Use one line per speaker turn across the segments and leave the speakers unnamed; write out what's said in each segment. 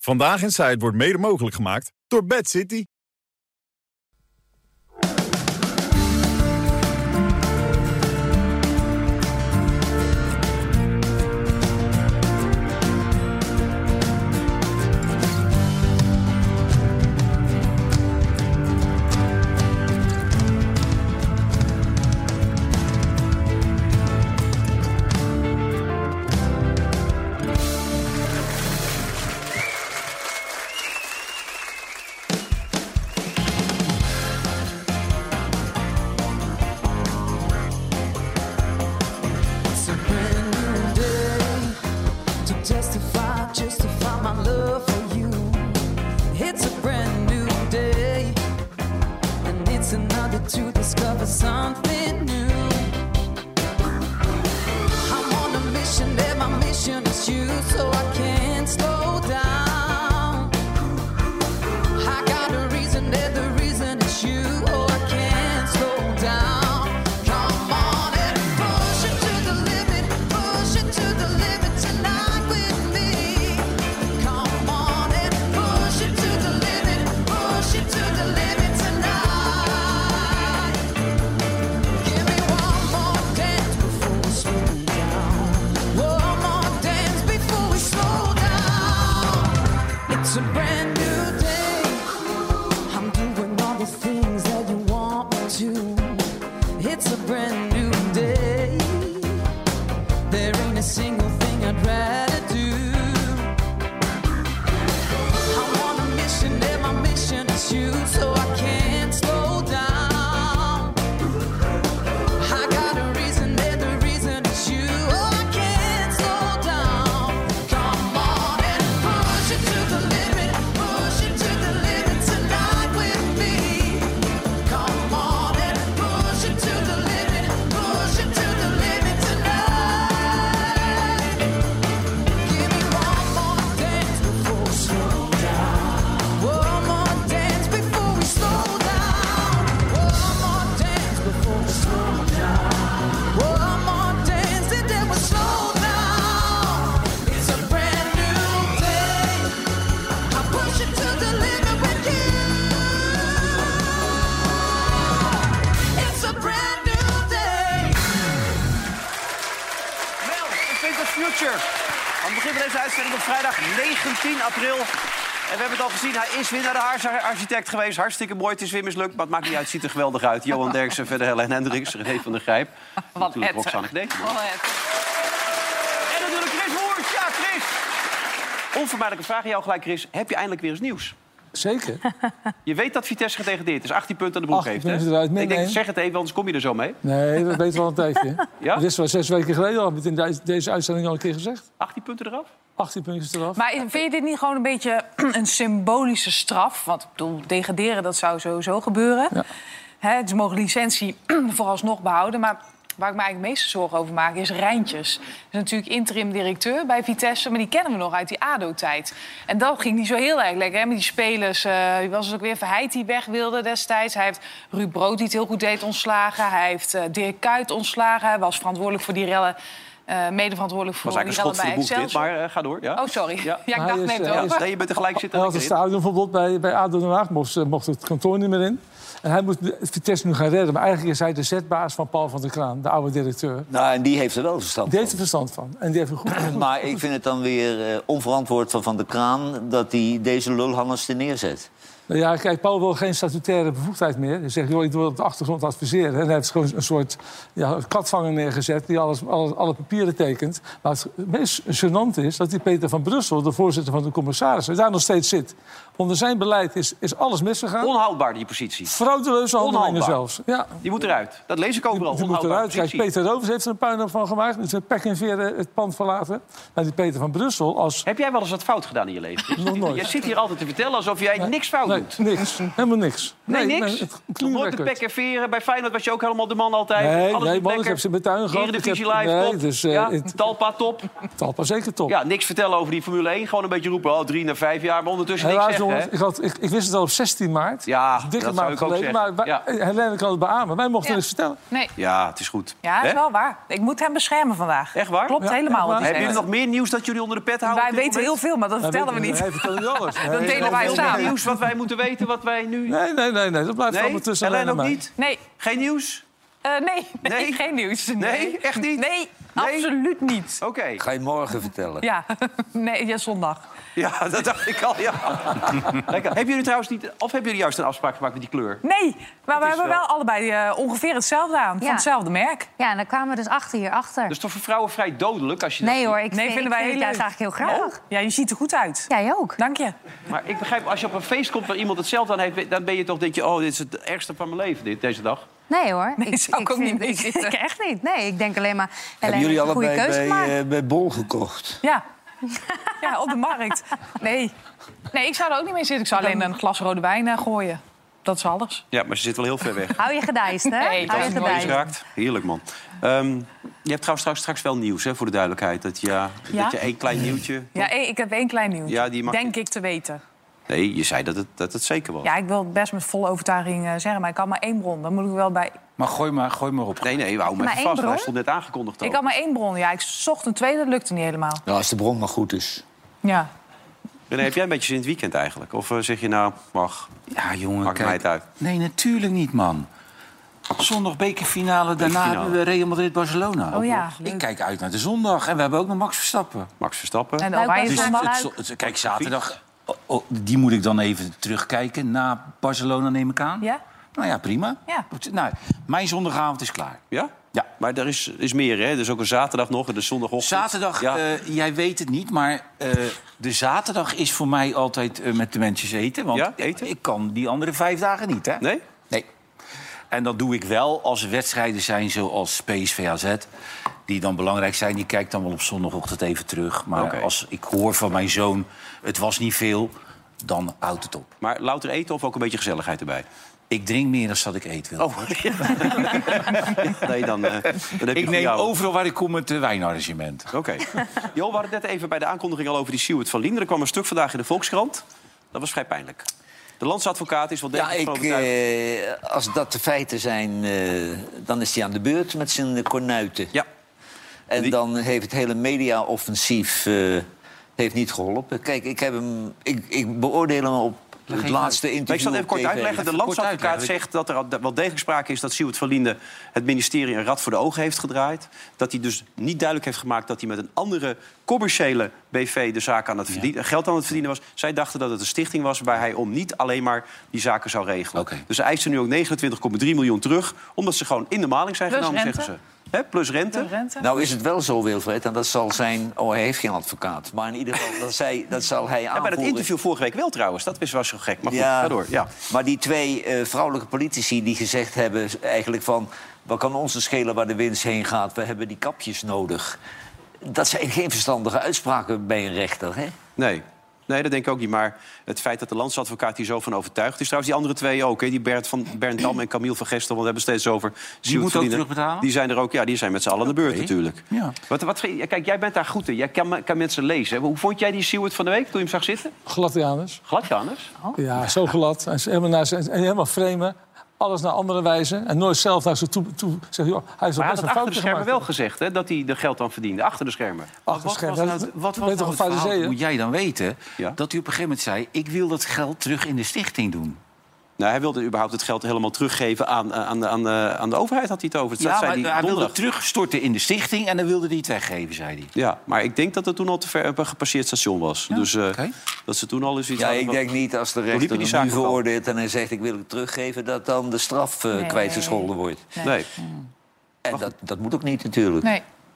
Vandaag in Zuid wordt mede mogelijk gemaakt door Bad City.
Aan het begin van deze uitzending op vrijdag 19 april. En we hebben het al gezien, hij is weer naar de haarsarchitect geweest. Hartstikke mooi, het is weer mislukt, maar het maakt niet uit. Het ziet er geweldig uit. Johan Derksen, verder Helen Hendricks, René van der Grijp.
Wat het.
Roxanne Knee. En natuurlijk Chris Woerts. Ja, Chris. Onvermijdelijke vraag aan jou gelijk, Chris. Heb je eindelijk weer eens nieuws?
Zeker.
Je weet dat Vitesse gedegradeerd is, 18 punten aan de broek heeft. Hè?
Ik
denk, zeg het even, anders kom je er zo mee.
Nee, dat weten we al een tijdje.
Ja?
Dat is wel 6 weken geleden al. Heb ik in deze uitzending al een keer gezegd.
18 punten eraf?
18 puntjes eraf.
Maar vind je dit niet gewoon een beetje een symbolische straf? Want ik bedoel, degraderen, dat zou sowieso gebeuren. Ja. Hè, ze mogen licentie vooralsnog behouden. Maar waar ik me eigenlijk het meeste zorgen over maak, is Rijntjes. Dat is natuurlijk interim-directeur bij Vitesse, maar die kennen we nog uit die ADO-tijd. En dat ging niet zo heel erg lekker, hè, met die spelers. Wie was het ook weer? Verheid die weg wilde destijds. Hij heeft Ruud Brood, die het heel goed deed, ontslagen. Hij heeft Dirk Kuyt ontslagen. Hij was verantwoordelijk voor die rellen. Mede-verantwoordelijk voor die rellen bij Excelsior.
Maar ga door. Ja?
Oh, sorry.
Ja.
Ja, ik dacht net over.
Nee, je bent er gelijk zitten.
Hij had een stadionverbod bij ADO Den Haag. Mocht het kantoor niet meer in. En hij moet Vitesse nu gaan redden. Maar eigenlijk is hij de zetbaas van Paul van der Kraan, de oude directeur.
Nou, en die heeft er wel verstand van.
Die heeft er verstand van. En die heeft goed.
Maar ik vind het dan weer onverantwoord van der Kraan dat hij deze lulhangers er neerzet.
Nou ja, kijk, Paul wil geen statutaire bevoegdheid meer. Hij zegt, joh, ik wil op de achtergrond adviseren. En hij heeft gewoon een soort katvanger neergezet die alle papieren tekent. Maar het meest gênant is dat die Peter van Brussel, de voorzitter van de commissarissen, daar nog steeds zit. Onder zijn beleid is alles misgegaan.
Onhoudbaar, die positie.
Frauduleuze handelingen zelfs. Ja.
Die moet eruit. Dat lees ik overal.
Die moet eruit. Kijk, Peter Rovers heeft er een puinhoop van gemaakt. Met zijn pek en veren het pand verlaten. Maar die Peter van Brussel als...
Heb jij wel eens wat fout gedaan in je leven?
Nog nooit.
Jij zit hier altijd te vertellen alsof jij niks fout doet. goed.
Niks. Helemaal niks.
Nee, niks?
Het
Nog nooit de Pek en Veren. Bij Feyenoord was je ook helemaal de man altijd.
Nee, man, ik heb ze in mijn tuin gehad.
Eredivisie live, top.
Dus,
Talpa, top.
Talpa, zeker top.
Ja, niks vertellen over die Formule 1. Gewoon een beetje roepen, 3 naar 5 jaar. Maar ondertussen niks zeggen,
jongens, ik wist het al op 16 maart.
Ja,
dikke
dat zou ik ook zeggen.
Maar Helene kan het beamen. Wij mochten niks vertellen.
Nee.
Ja, het is goed.
Ja, dat is wel waar. Ik moet hem beschermen vandaag.
Echt waar?
Klopt helemaal wat hij
Hebben jullie nog meer nieuws dat jullie onder de pet houden?
Wij weten heel veel, maar dat vertellen we niet.
Hij vertelt niet alles.
Dat delen wij samen.
Nieuws wat wij moeten weten, wat wij nu...
Nee. Dat blijft allemaal tussen
Helene
en
ook
mij.
niet?
Nee.
Geen nieuws?
Nee, geen nieuws.
Nee, echt niet?
Nee, absoluut niet.
Oké.
Ga je morgen vertellen?
Ja, zondag.
Ja, dat dacht ik al, ja. Lekker. Hebben jullie trouwens niet... Of hebben jullie juist een afspraak gemaakt met die kleur?
Nee, maar we hebben
wel
wel allebei ongeveer hetzelfde aan. Van hetzelfde merk.
Ja, en dan kwamen we dus hierachter.
Dat is toch voor vrouwen vrij dodelijk als je...
Nee hoor, ik
vinden wij heel
het juist
leuk.
eigenlijk heel graag.
Ja, je ziet er goed uit.
Jij ook.
Dank je.
Maar ik begrijp, als je op een feest komt waar iemand hetzelfde aan heeft... dan ben je toch, denk je, dit is het ergste van mijn leven, deze dag.
Nee hoor.
Nee, zou ik ook niet mee zitten.
Ik echt niet. Nee, ik denk alleen maar...
Hebben jullie
een goede
allebei
keuze gemaakt.
bij Bol gekocht?
Ja. Ja, op de markt. Nee, ik zou er ook niet mee zitten. Ik zou alleen een glas rode wijn gooien. Dat is alles.
Ja, maar ze zit wel heel ver weg.
Hou je gedijst, hè?
Nee,
Hou je
dat is
gedijst.
Raakt. Heerlijk, man. Je hebt trouwens straks wel nieuws, hè, voor de duidelijkheid. Dat je één klein nieuwtje...
Ja, ik heb één klein nieuws.
Ja, die mag
denk ik te weten.
Nee, je zei dat het zeker was.
Ja, ik wil het best met volle overtuiging zeggen. Maar ik had maar één bron. Dan moet ik wel bij...
Maar gooi maar op.
Nee, we houden me even vast. Hij stond net aangekondigd.
Ik had maar één bron. Ja, ik zocht een tweede, dat lukte niet helemaal.
Nou, als de bron maar goed is.
Ja.
René, heb jij een beetje zin in het weekend eigenlijk? Of zeg je nou, mag,
Ja, jongen,
maakt mij het uit?
Nee, natuurlijk niet, man. Zondag bekerfinale, daarna hebben we Real Madrid-Barcelona.
Oh ja,
Ik kijk uit naar de zondag. En we hebben ook nog Max Verstappen.
Max Verstappen.
En de Oranje
Dus
zondag.
Kijk, zaterdag... die moet ik dan even terugkijken. Na Barcelona neem ik aan.
Ja?
Nou ja, prima.
Ja.
Nou, mijn zondagavond is klaar.
Ja?
Ja.
Maar er is meer, hè? Er is ook een zaterdag nog en de zondagochtend.
Zaterdag,
Ja.
jij weet het niet, maar de zaterdag is voor mij altijd met de mensen eten. Want
Ja, eten?
ik kan die andere 5 dagen niet, hè?
Nee?
Nee. En dat doe ik wel als er wedstrijden zijn zoals PSV AZ... die dan belangrijk zijn. Die kijk dan wel op zondagochtend even terug. Maar als ik hoor van mijn zoon, het was niet veel, dan houdt het op.
Maar louter eten of ook een beetje gezelligheid erbij?
Ik drink meer dan dat ik eet wil.
Oh, ja. Nee, dan heb je
Ik
voor
neem
jou.
overal waar ik kom het wijnarrangement.
Oké. Jo, we hadden het net even bij de aankondiging al over die Sjoerd van Linden. Er kwam een stuk vandaag in de Volkskrant. Dat was vrij pijnlijk. De landsadvocaat is wel degelijk van overtuigd.
Als dat de feiten zijn, dan is hij aan de beurt met zijn kornuiten.
Ja.
En dan heeft het hele media-offensief heeft niet geholpen. Kijk, ik beoordeel hem op het laatste interview.
Maar ik zal even kort
op TV.
uitleggen. De landsadvocaat zegt dat er wel degelijk sprake is dat Sjoerd van Linden het ministerie een rad voor de ogen heeft gedraaid. Dat hij dus niet duidelijk heeft gemaakt dat hij met een andere commerciële BV de zaak aan het geld aan het verdienen was. Zij dachten dat het een stichting was waarbij hij om niet alleen maar die zaken zou regelen.
Okay.
Dus ze eisen nu ook 29,3 miljoen terug, omdat ze gewoon in de maling zijn
Plus
genomen,
rente.
zeggen ze. Hè? Plus rente.
Nou is het wel zo, Wilfred, en dat zal zijn... Oh, hij heeft geen advocaat. Maar in ieder geval, dat zal hij aanvoeren.
Ja, bij dat interview vorige week wel trouwens. Dat was zo gek. Maar goed,
Ja,
ga door. Ja.
Maar die twee vrouwelijke politici die gezegd hebben... eigenlijk van, wat kan ons schelen waar de winst heen gaat? We hebben die kapjes nodig. Dat zijn geen verstandige uitspraken bij een rechter, hè?
Nee, dat denk ik ook niet. Maar het feit dat de landsadvocaat hier zo van overtuigd is... trouwens die andere twee ook, hè? Die Bernd Dam en Camille van Gestel... want we hebben steeds over...
Die moet ook terugbetalen?
Die zijn er ook, ja, die zijn met z'n allen aan de beurt natuurlijk.
Ja.
Kijk, jij bent daar goed in. Jij kan mensen lezen. Hoe vond jij die Sjoerd van de week toen je hem zag zitten?
Gladianus.
Gladjanus?
Ja, zo glad. En helemaal framen. Alles naar andere wijze. En nooit zelf naar ze toe zeggen... Joh, hij is
Maar hij
best
had
een
het achter de
foutje
schermen
gemaakt.
wel gezegd, hè? Dat hij de geld dan verdiende. Achter de schermen.
Achter de schermen.
Wat
weet
was
toch
nou
een
het verhaal?
fariseeër?
Moet jij dan weten
Ja.
dat hij op een gegeven moment zei... ik wil dat geld terug in de stichting doen.
Nou, hij wilde überhaupt het geld helemaal teruggeven aan de overheid, had hij het over. Dat
Ja,
zei
maar hij wilde
donderdag.
het terugstorten in de stichting... en dan wilde hij het weggeven, zei hij.
Ja, maar ik denk dat het toen al te ver op een gepasseerd station was.
Ja,
dus
oké.
dat ze toen al eens iets
Ja,
hadden
ik
van-
denk niet als de
liepen
rechter
die
hem
zaken
nu
ook al?
veroordeelt... en hij zegt, ik wil het teruggeven... dat dan de straf kwijtgescholden wordt.
Nee.
En dat moet ook niet natuurlijk.
Nee.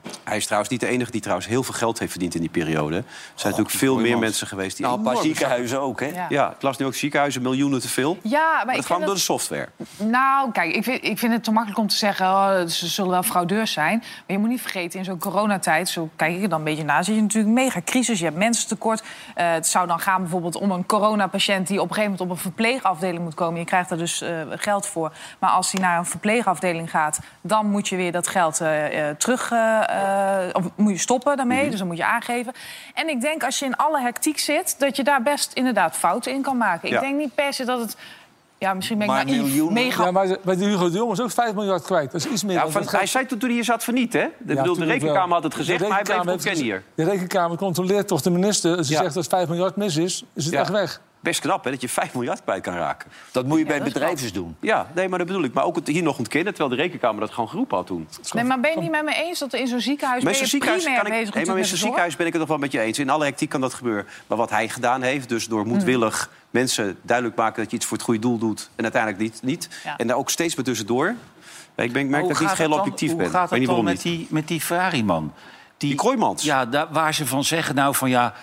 Hij is trouwens niet de enige die trouwens heel veel geld heeft verdiend in die periode. Er zijn natuurlijk veel meer mensen geweest die...
Nou, een paar ziekenhuizen ook, hè?
Ja, ik las nu ook ziekenhuizen, miljoenen te veel.
Ja, maar
Dat kwam door de software.
Nou, kijk, ik vind het te makkelijk om te zeggen... ze zullen wel fraudeurs zijn. Maar je moet niet vergeten, in zo'n coronatijd... zo kijk ik er dan een beetje naar, zit je natuurlijk een mega crisis. Je hebt mensentekort. Het zou dan gaan bijvoorbeeld om een coronapatiënt... die op een gegeven moment op een verpleegafdeling moet komen. Je krijgt daar dus geld voor. Maar als hij naar een verpleegafdeling gaat... dan moet je weer dat geld terug... of moet je stoppen daarmee, dus dan moet je aangeven. En ik denk, als je in alle hectiek zit... dat je daar best inderdaad fouten in kan maken.
Ja.
Ik denk niet per se dat het... Ja, misschien ben ik
Maar
naïef.
miljoenen?
Mega...
Ja, maar bij de Hugo de Jong is ook 5 miljard kwijt. Dat is iets meer
Ja,
dan dat
hij zei toen hij hier zat van niet, hè? De Rekenkamer had het gezegd, maar hij bleef het ontkennen hier.
De Rekenkamer controleert toch de minister. Als hij zegt dat 5 miljard mis is het echt weg.
Best knap, hè, dat je 5 miljard kwijt kan raken.
Dat moet je bij bedrijven doen.
Ja, nee, maar dat bedoel ik. Maar ook het hier nog ontkennen, terwijl de Rekenkamer dat gewoon geroepen had toen.
Nee, maar ben je niet met me eens dat in zo'n ziekenhuis... ben je primair bezig
maar in zo'n ziekenhuis ben ik het nog wel met je eens. In alle hectiek kan dat gebeuren. Maar wat hij gedaan heeft, dus door moedwillig mensen duidelijk maken... dat je iets voor het goede doel doet en uiteindelijk niet.
Ja.
En daar ook steeds maar tussendoor. Ik merk dat ik niet heel objectief ben.
Hoe gaat
Weet
het
niet
dan
waarom
met die Ferrari-man?
Die Kroijmans?
Ja, waar ze van zeggen, nou van ja...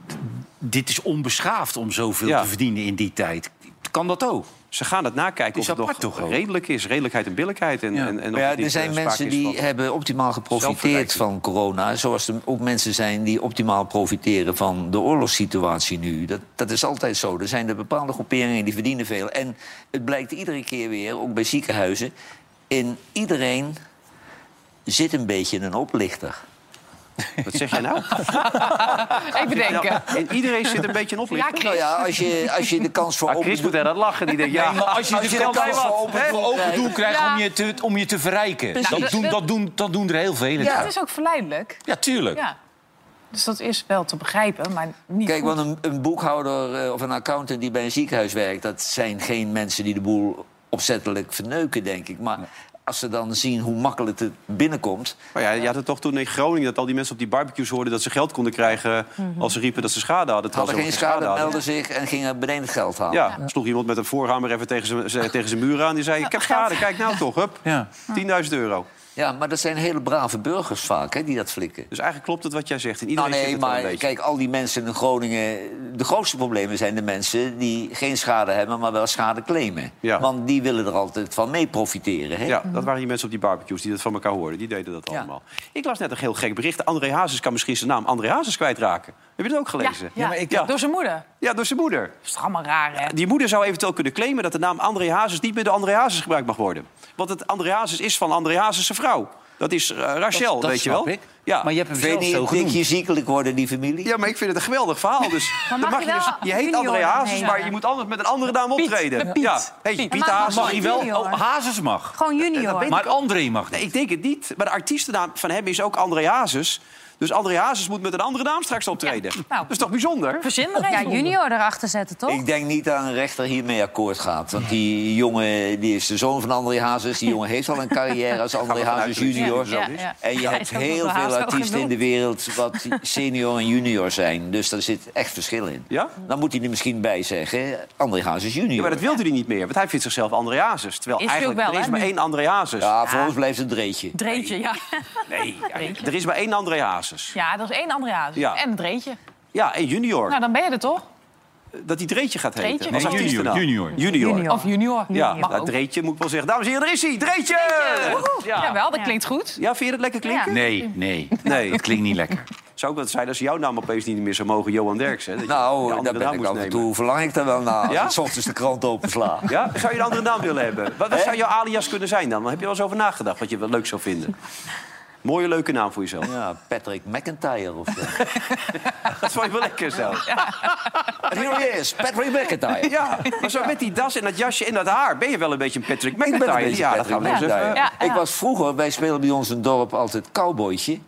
dit is onbeschaafd om zoveel te verdienen in die tijd. Kan dat ook?
Ze gaan het nakijken of het nog redelijk is. Redelijkheid en billijkheid. En
Maar ja, er zijn mensen die hebben optimaal geprofiteerd van corona. Zoals er ook mensen zijn die optimaal profiteren van de oorlogssituatie nu. Dat is altijd zo. Er zijn er bepaalde groeperingen die verdienen veel. En het blijkt iedere keer weer, ook bij ziekenhuizen... in iedereen zit een beetje een oplichter.
Wat zeg jij nou?
Even denken.
En iedereen zit een beetje een oplichter.
Ja, Chris.
Nou ja, als je de kans voor
Chris moet er aan lachen. Die denkt, ja,
Maar als je de kans voor open doel krijgt
Ja.
om je te verrijken... Dat doen er heel veel.
Ja, het is ook verleidelijk.
Ja, tuurlijk.
Ja. Dus dat is wel te begrijpen, maar niet
Kijk,
goed.
want een boekhouder of een accountant die bij een ziekenhuis werkt... dat zijn geen mensen die de boel opzettelijk verneuken, denk ik. Maar als ze dan zien hoe makkelijk het binnenkomt...
Maar ja, je had het toch toen in Groningen dat al die mensen op die barbecues hoorden... dat ze geld konden krijgen als ze riepen dat ze schade hadden.
hadden geen schade, melden zich en gingen beneden het geld halen.
Ja, sloeg iemand met een voorhamer even tegen zijn muur aan. Die zei, ik heb schade, kijk nou toch, hup.
Ja.
€10.000.
Ja, maar dat zijn hele brave burgers vaak, hè, die dat flikken.
Dus eigenlijk klopt het wat jij zegt. En
Nou,
iedereen
nee,
zit het wel
maar
een beetje.
kijk, al die mensen in Groningen... de grootste problemen zijn de mensen die geen schade hebben... maar wel schade claimen.
Ja.
Want die willen er altijd van mee profiteren. Hè?
Ja, dat waren die mensen op die barbecues die dat van elkaar hoorden. Die deden dat allemaal. Ik las net een heel gek bericht. André Hazes kan misschien zijn naam André Hazes kwijtraken. Heb je dat ook gelezen?
Ja, door zijn moeder.
Ja, door zijn moeder.
Dat is toch allemaal raar, hè?
Die moeder zou eventueel kunnen claimen dat de naam André Hazes niet meer door André Hazes gebruikt mag worden. Want het André Hazes is van André Hazes' vrouw. Dat is Rachel,
Dat
weet je wel?
snap ik.
Ja.
Maar je hebt hem
Vind
zelf
je
zo
niet
genoemd.
je ziekelijk worden, die familie?
Ja, maar ik vind het een geweldig verhaal. Dus
Maar
dan
mag je wel
je heet
junior
André Hazes,
heten?
maar je moet anders met een andere naam optreden.
Piet.
Ja. Hey,
Piet.
Piet
Maar
Hazes.
Mag hij wel?
Junior.
Oh, Hazes mag.
Gewoon junior.
Maar André mag
Nee,
niet.
ik denk het niet. Maar de artiestennaam van hem is ook André Hazes. Dus André Hazes moet met een andere naam straks optreden.
Nou.
Dat is toch bijzonder?
Verzin er
Ja,
eens.
junior erachter zetten, toch?
Ik denk niet dat een rechter hiermee akkoord gaat. Want die jongen die is de zoon van André Hazes. Die jongen heeft al een carrière als André Hazes junior.
Ja, ja.
En je
Hij
hebt
is ook
heel
nog
veel
wel
artiesten in de
genoemd.
wereld... wat senior en junior zijn. Dus daar zit echt verschil in.
Ja?
Dan moet hij er misschien bij zeggen... André Hazes junior.
Ja, maar dat wilde hij niet meer. Want hij vindt zichzelf André Hazes. Terwijl
Is hij
eigenlijk
ook wel,
er is
hè,
maar
nu?
één André Hazes.
Ja, voor ons blijft het Dreetje.
Dreetje, ja.
Nee, er is maar één André Hazes.
Ja, dat is één André Hazes.
Ja.
En een Dreetje.
Ja, en junior.
Nou, dan ben je er toch?
Dat die Dreetje gaat heten.
Dreetje?
Als
Nee,
artiestennaam.
junior.
Junior.
Of junior.
Ja,
Mag
nou,
ook.
Dreetje moet ik wel zeggen. Dames en heren, er is hij. Dreetje!
Jawel, dat klinkt goed.
Ja, vind je dat lekker klinken?
Nee,
Nee.
dat klinkt niet lekker.
Zou ook wel zijn als jouw naam opeens niet meer zou mogen, Johan Derksen. Dat je de
Nou,
andere
daar ben
naam
ik
moest
af en
nemen.
toe... verlang ik daar wel naar.
Ja?
Als ik 's ochtends de krant opensla.
Ja? Zou je een andere naam willen hebben? Wat zou jouw alias kunnen zijn dan? Daar heb je wel eens over nagedacht, wat je wel leuk zou vinden. Mooie, leuke naam voor jezelf.
Ja, Patrick McIntyre of zo.
Dat vond je wel lekker zo.
En hier hij is, Patrick McIntyre.
Ja, maar zo met die das en dat jasje en dat haar... ben je wel een beetje een Patrick
Ik ben
McIntyre.
een beetje
Ja, dat
Patrick
gaan we eens even...
McIntyre.
Ja, ja.
Ik was vroeger, wij speelden bij ons in het dorp altijd cowboytje.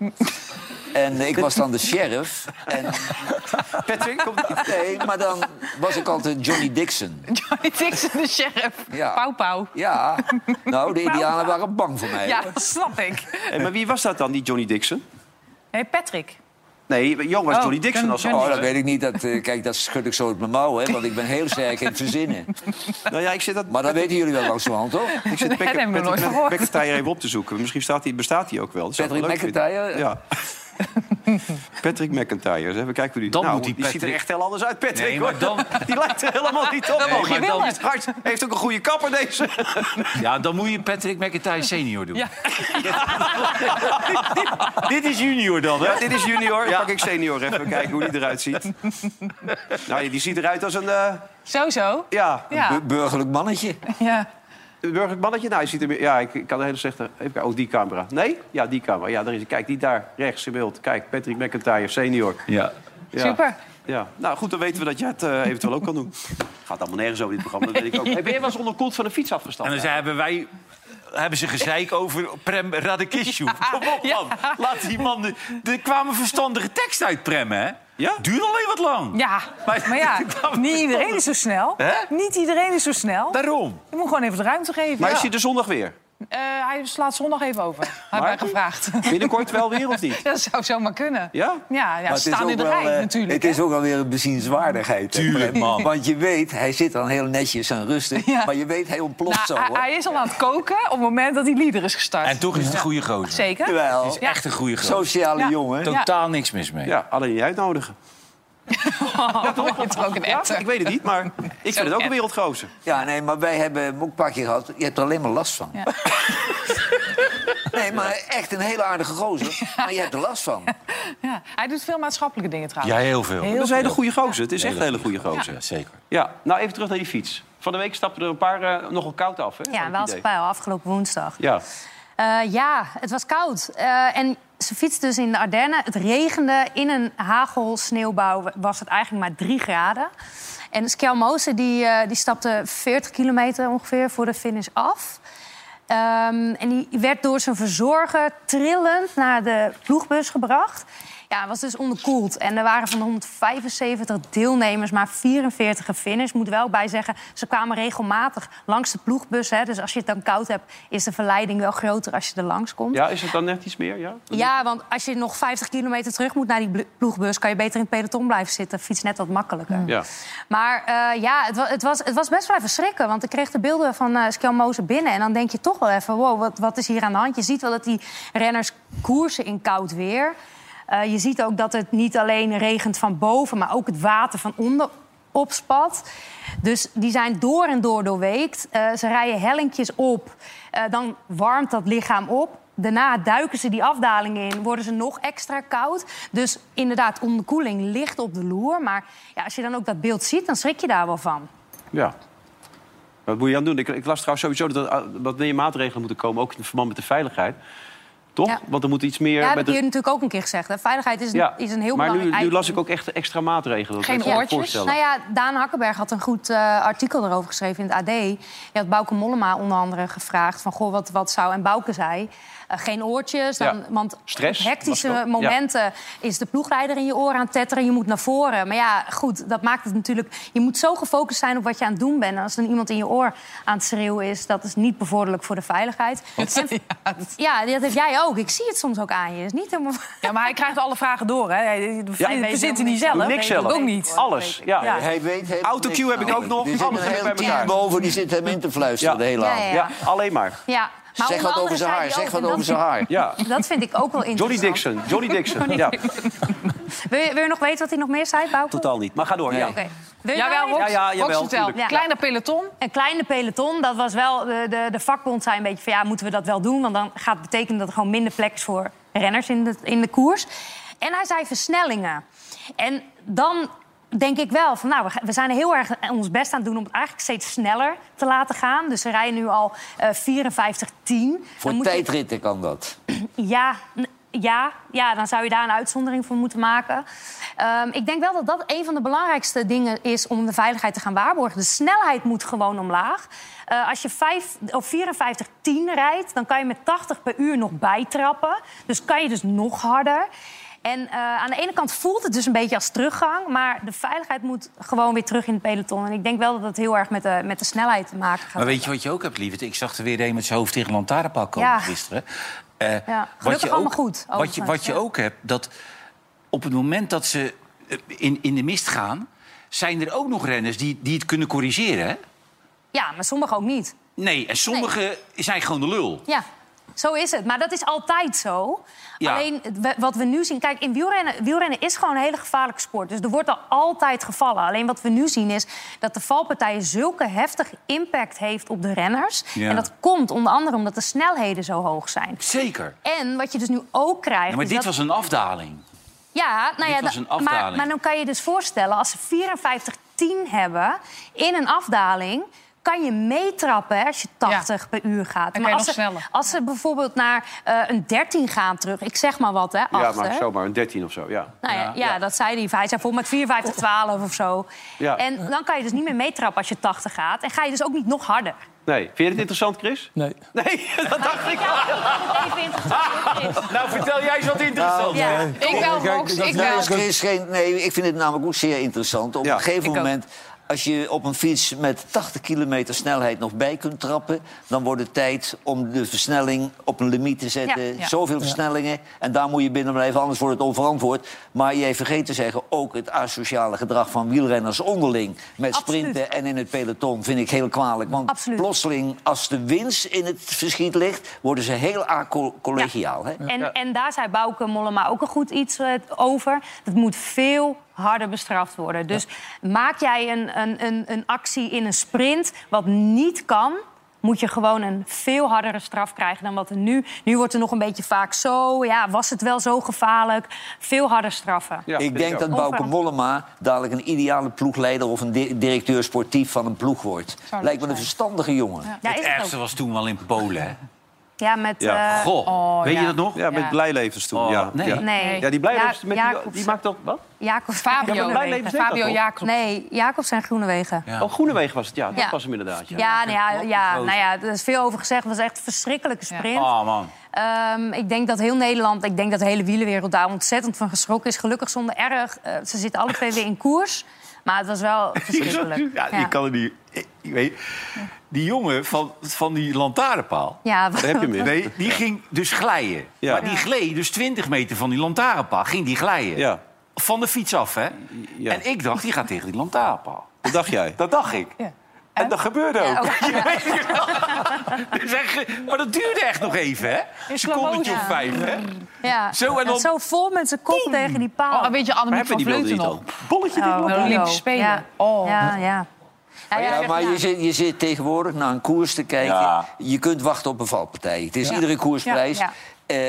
En ik was dan de sheriff. En,
Patrick, komt...
nee, maar dan was ik altijd Johnny Dixon.
Johnny Dixon, de sheriff.
Ja.
Pauw, pauw.
Ja, nou, de Indianen waren bang voor mij.
Ja,
hoor.
dat snap ik.
Maar wie was dat dan, die Johnny Dixon?
Nee, Patrick.
Nee, Jong was Johnny Dixon als
Oh, dat weet ik niet. Kijk, dat schud ik zo uit mijn mouw, hè, want ik ben heel sterk in het verzinnen.
Nou ja, ik zit dat...
Maar dat weten jullie wel langzamerhand, toch?
Ik zit Patrick McIntyre even op te zoeken. Misschien bestaat hij ook wel.
Patrick McIntyre?
Ja. Patrick McIntyre. Even kijken hoe die...
Dan moet
die
Patrick...
ziet er echt heel anders uit, Patrick.
Nee, maar dan...
Die lijkt er helemaal niet op.
Nee, maar dan...
Heeft ook een goede kapper, deze.
Ja, dan moet je Patrick McIntyre senior doen.
Ja.
Dit is junior dan, hè?
Ja, dit is junior. Dan pak ik senior even kijken hoe die eruit ziet. Nou, die ziet eruit als een...
Zo.
Ja,
Burgerlijk mannetje.
Ja.
een burgerlijk mannetje. Nou, je ziet hem... Ja, ik kan een hele slechte... Even kijken. Oh, die camera. Nee? Ja, die camera. Ja, daar is hij. Kijk, die daar rechts in beeld. Kijk, Patrick McIntyre, senior.
Ja.
Ja.
Super.
Ja, nou goed, dan weten we dat jij het eventueel ook kan doen. Gaat allemaal nergens over dit programma, dat weet ik ook. Hey, ben jij wel eens onderkoeld van de fiets afgestapt?
En dan hebben ze gezeik over Prem Radakishun. Kom op, man. Laat die man... Er kwamen verstandige teksten uit Prem, hè?
Ja?
Duurt alleen wat lang.
Ja, maar ja, niet iedereen is zo snel.
Hè?
Niet iedereen is zo snel.
Daarom.
Je moet gewoon even de ruimte geven.
Maar is hij de zondag weer?
Hij slaat zondag even over. Had mij gevraagd.
Binnenkort wel weer of niet?
Dat zou zomaar kunnen.
Ja?
Ja, staan in de rij natuurlijk.
Het is ook alweer een bezienswaardigheid.
Tuurlijk, man.
Want je weet, hij zit dan heel netjes en rustig.
Ja.
Maar je weet, hij ontploft zo. Hoor.
Hij is al aan het koken op het moment dat die lieder is gestart.
En toch is het een goede gozer.
Zeker.
Jawel.
Het is echt een goede gozer.
Sociale
Ja.
jongen.
Totaal niks mis mee.
Ja, alleen niet uitnodigen.
Ja, toch? Je toch ook een
Ja,
etter.
ik weet het niet, maar ik vind het ook een wereldgozer.
Ja, nee, maar wij hebben hem ook een paar keer gehad. Je hebt er alleen maar last van.
Ja.
Nee, maar echt een hele aardige gozer. Maar je hebt er last van.
Ja. Hij doet veel maatschappelijke dingen trouwens.
Ja, heel veel.
Dat is een hele goede gozer. Het is echt een hele goede gozer.
Ja, zeker.
Ja, nou even terug naar die fiets. Van de week stapten er een paar nogal koud af, hè?
Ja,
had
wel
ik
eens
het idee.
pijl, afgelopen woensdag.
Ja.
Ja, het was koud. En ze fietste dus in de Ardennen. Het regende. In een hagelsneeuwbouw was het eigenlijk maar 3 graden. En Skjelmose die stapte 40 kilometer ongeveer voor de finish af. En die werd door zijn verzorger trillend naar de ploegbus gebracht. Ja, het was dus onderkoeld. En er waren van de 175 deelnemers maar 44 gefinished. Moet er wel bij zeggen, ze kwamen regelmatig langs de ploegbus. Hè. Dus als je het dan koud hebt, is de verleiding wel groter als je er langs komt.
Ja, is het dan net iets meer? Ja,
Ja, want als je nog 50 kilometer terug moet naar die ploegbus... kan je beter in het peloton blijven zitten. Fiets net wat makkelijker.
Ja.
Maar ja, het was best wel even schrikken. Want ik kreeg de beelden van Skjelmose binnen. En dan denk je toch wel even, wow, wat is hier aan de hand? Je ziet wel dat die renners koersen in koud weer. Je ziet ook dat het niet alleen regent van boven... maar ook het water van onder opspat. Dus die zijn door en door doorweekt. Ze rijden hellinkjes op. Dan warmt dat lichaam op. Daarna duiken ze die afdaling in, worden ze nog extra koud. Dus inderdaad, onderkoeling ligt op de loer. Maar ja, als je dan ook dat beeld ziet, dan schrik je daar wel van.
Ja. Wat moet je aan doen? Ik las trouwens sowieso dat er wat meer maatregelen moeten komen... ook in verband met de veiligheid. Toch?
Ja.
Want er moet iets meer...
Ja, dat
met
heb je natuurlijk ook een keer gezegd. Hè? Veiligheid is een heel
maar
belangrijk
nu las
item.
ik ook echt extra maatregelen.
Geen
Dat kan ik me
oortjes?
voorstellen.
Nou ja, Daan Hakkenberg had een goed artikel erover geschreven in het AD. Je had Bouke Mollema onder andere gevraagd van... goh, wat zou... En Bouke zei, geen oortjes. Dan, want
Stress
op
was
hectische
het ook.
momenten is de ploegleider in je oor aan het tetteren. Je moet naar voren. Maar ja, goed, dat maakt het natuurlijk... Je moet zo gefocust zijn op wat je aan het doen bent. En als er dan iemand in je oor aan het schreeuwen is... dat is niet bevorderlijk voor de veiligheid. Ja, dat heb jij ook. Ik zie het soms ook aan je. Dat is niet helemaal...
Ja, maar hij krijgt alle vragen door, hè? Hij verzint er niet zelf.
Doe niks zelf.
Ook niet.
Alles, ja.
Ja.
Hij weet
Autocue heb ik ook nog.
Er zit
Alles
een
heb ik
heel
bij elkaar.
team boven, die zit hem in te fluisteren de hele
Ja,
avond.
ja.
Ja, alleen maar.
Ja. Maar
Zeg
onder
wat over
andere
zijn
zei
haar,
hij
zeg
ook,
wat
en
over zijn haar.
Ja.
Dat vind ik ook wel interessant.
Johnny Dixon. Ja,
Wil je nog weten wat hij nog meer zei, Bouke?
totaal niet. Maar ga door. Ja.
Oké. Wil je
Jawel,
nou
Rox.
Ja, jawel,
Rox, vertel.
tuurlijk.
Kleine peloton.
Een kleine peloton, dat was wel... De vakbond zei een beetje van, ja, moeten we dat wel doen? Want dan gaat het betekenen dat er gewoon minder plek is voor renners in de koers. En hij zei versnellingen. En dan denk ik wel van, nou, we zijn heel erg ons best aan het doen... om het eigenlijk steeds sneller te laten gaan. Dus ze rijden nu al 54:10.
Voor tijdritten kan dat.
Ja, dan zou je daar een uitzondering voor moeten maken. Ik denk wel dat dat een van de belangrijkste dingen is om de veiligheid te gaan waarborgen. De snelheid moet gewoon omlaag. Als je 54:10 rijdt, dan kan je met 80 per uur nog bijtrappen. Dus kan je dus nog harder. En aan de ene kant voelt het dus een beetje als teruggang... maar de veiligheid moet gewoon weer terug in het peloton. En ik denk wel dat het heel erg met de snelheid te maken gaat.
Maar weet je wat je ook hebt, lieverd? Ik zag er weer een met zijn hoofd tegen een lantaarnpaal komen
Ja.
gisteren.
Ja, gelukkig allemaal goed,
Wat je ook hebt, dat op het moment dat ze in de mist gaan... zijn er ook nog renners die het kunnen corrigeren, hè?
Ja, maar sommigen ook niet.
Nee, en sommigen zijn gewoon de lul.
Ja, zo is het. Maar dat is altijd zo.
Ja.
Alleen wat we nu zien... Kijk, in wielrennen is gewoon een hele gevaarlijke sport. Dus er wordt al altijd gevallen. Alleen wat we nu zien is dat de valpartijen zulke heftige impact heeft op de renners.
Ja.
En dat komt onder andere omdat de snelheden zo hoog zijn.
Zeker.
En wat je dus nu ook krijgt...
Ja, maar
is
dit
dat...
was een afdaling.
Ja, nou
Dit was een afdaling.
maar dan kan je dus voorstellen... als ze 54-10 hebben in een afdaling... kan je meetrappen als je 80 per uur gaat.
En
Maar
kan je nog sneller.
als ze bijvoorbeeld naar een 13 gaan terug... ik zeg maar wat, hè,
Ja,
achter.
maar zomaar een 13 of zo, ja.
Nou ja, dat zei hij. Hij zei bijvoorbeeld met 54-12 of zo.
Ja.
En dan kan je dus niet meer meetrappen als je 80 gaat. En ga je dus ook niet nog harder.
Nee. Vind je het interessant, Chris?
Nee.
Nee, dat dacht ik.
Ja, dat het even interessant is.
Nou, vertel jij eens wat interessant.
Ja.
Ik wel, Rox, ik wel.
Nee, ik vind het namelijk ook zeer interessant. Op
Ja,
een gegeven
ik ook.
moment, als je op een fiets met 80 kilometer snelheid nog bij kunt trappen... dan wordt het tijd om de versnelling op een limiet te zetten.
Ja, ja.
Zoveel versnellingen. En daar moet je binnen blijven, anders wordt het onverantwoord. Maar jij vergeet te zeggen, ook het asociale gedrag van wielrenners onderling... met
Absoluut.
sprinten en in het peloton vind ik heel kwalijk. Want
Absoluut.
plotseling, als de winst in het verschiet ligt... worden ze heel collegiaal. Hè?
En daar zei Bauke Mollema ook een goed iets over. Het moet veel harder bestraft worden. Dus maak jij een actie in een sprint wat niet kan... moet je gewoon een veel hardere straf krijgen dan wat er nu... Nu wordt er nog een beetje vaak zo... ja, was het wel zo gevaarlijk? Veel harder straffen.
Ja,
Ik denk dat Bauke Mollema dadelijk een ideale ploegleider... of een directeur sportief van een ploeg wordt. Lijkt me een verstandige jongen.
Ja,
Het
is
ergste
het ook.
was toen wel in Polen, hè?
Ja, met...
Ja.
Goh, weet je dat nog?
Ja, met
Ja.
Blijlevens toen.
Oh,
ja.
nee.
Ja.
Nee.
Ja, die Blijlevens,
Ja,
die maakt toch wat?
Jacobs.
Fabio,
Ja, maar Blijlevens deed dat
Fabio
toch?
Jacobs.
Nee, Jacobs en Groenewegen.
Ja.
Oh, Groenewegen was het, ja. Dat
Ja.
was hem inderdaad. Ja.
Nou ja, er is veel over gezegd. Het was echt een verschrikkelijke sprint.
Oh, man.
Ik denk dat heel Nederland, ik denk dat de hele wielerwereld daar ontzettend van geschrokken is. Gelukkig zonder erg. Ze zitten alle twee weer in koers. Maar het was wel verschrikkelijk.
Ja, je kan er niet... Ik weet, die jongen van die lantaarnpaal...
Ja,
Daar heb je hem weer.
Nee, die ging dus glijden.
Ja.
Maar die gleed dus 20 meter van die lantaarnpaal. Ging die glijden.
Ja,
Van de fiets af, hè?
Ja.
En ik dacht, die gaat tegen die lantaarnpaal.
dat dacht jij.
Dat dacht ik.
Ja.
En dat gebeurde ook.
ook, ja.
Weet je wel? Dus maar dat duurde echt nog even, hè? Een secondetje of 5, hè?
Ja.
Zo en dan...
Zo vol met zijn kop tegen die paal.
Oh, een beetje
Maar
Annemiek
hebben
van
die beelden
Vleuten
niet
nog.
al? Bolletje
Oh,
de Olympische
Rio.
Spelen.
Ja.
Oh.
Ja.
Ja, maar je zit tegenwoordig naar een koers te kijken.
Ja.
Je kunt wachten op een valpartij. Het is iedere koersprijs.
Ja,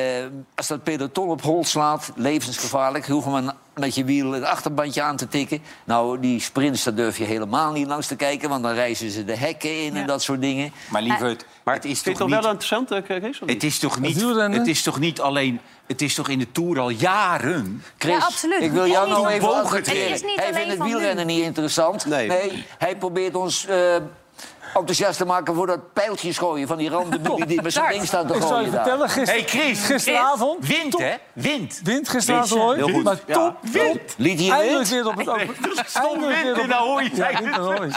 Als dat peloton op hol slaat, levensgevaarlijk. Je hoeft maar met je wiel het achterbandje aan te tikken. Nou, die sprints, daar durf je helemaal niet langs te kijken... want dan reizen ze de hekken in en dat soort dingen.
Maar lieverd,
Maar
het is
vind je
toch
het
niet...
wel interessant, Chris? of niet?
Het is toch niet alleen... Het is toch in de Tour al jaren...
Chris,
Ja, absoluut.
ik wil jou
Niet
nou
om
even
bogen
adverteren.
Het is niet
Hij
alleen
vindt het
van
wielrennen
nu.
niet interessant.
Nee.
Hij probeert ons enthousiast te maken voor dat pijltjes gooien... van die randenboeken die met zijn ding staan te
Ik zal je
gooien daar.
vertellen,
Hey Chris,
gisteravond...
wind,
top-
hè? Wind.
Wind gisteravond, hoor.
Heel goed.
Maar
Ja.
top,
Liet hij
eindelijk
wind?
weer op het open... Eindelijk weer op
in Ahoy.
Ja, in Ahoy.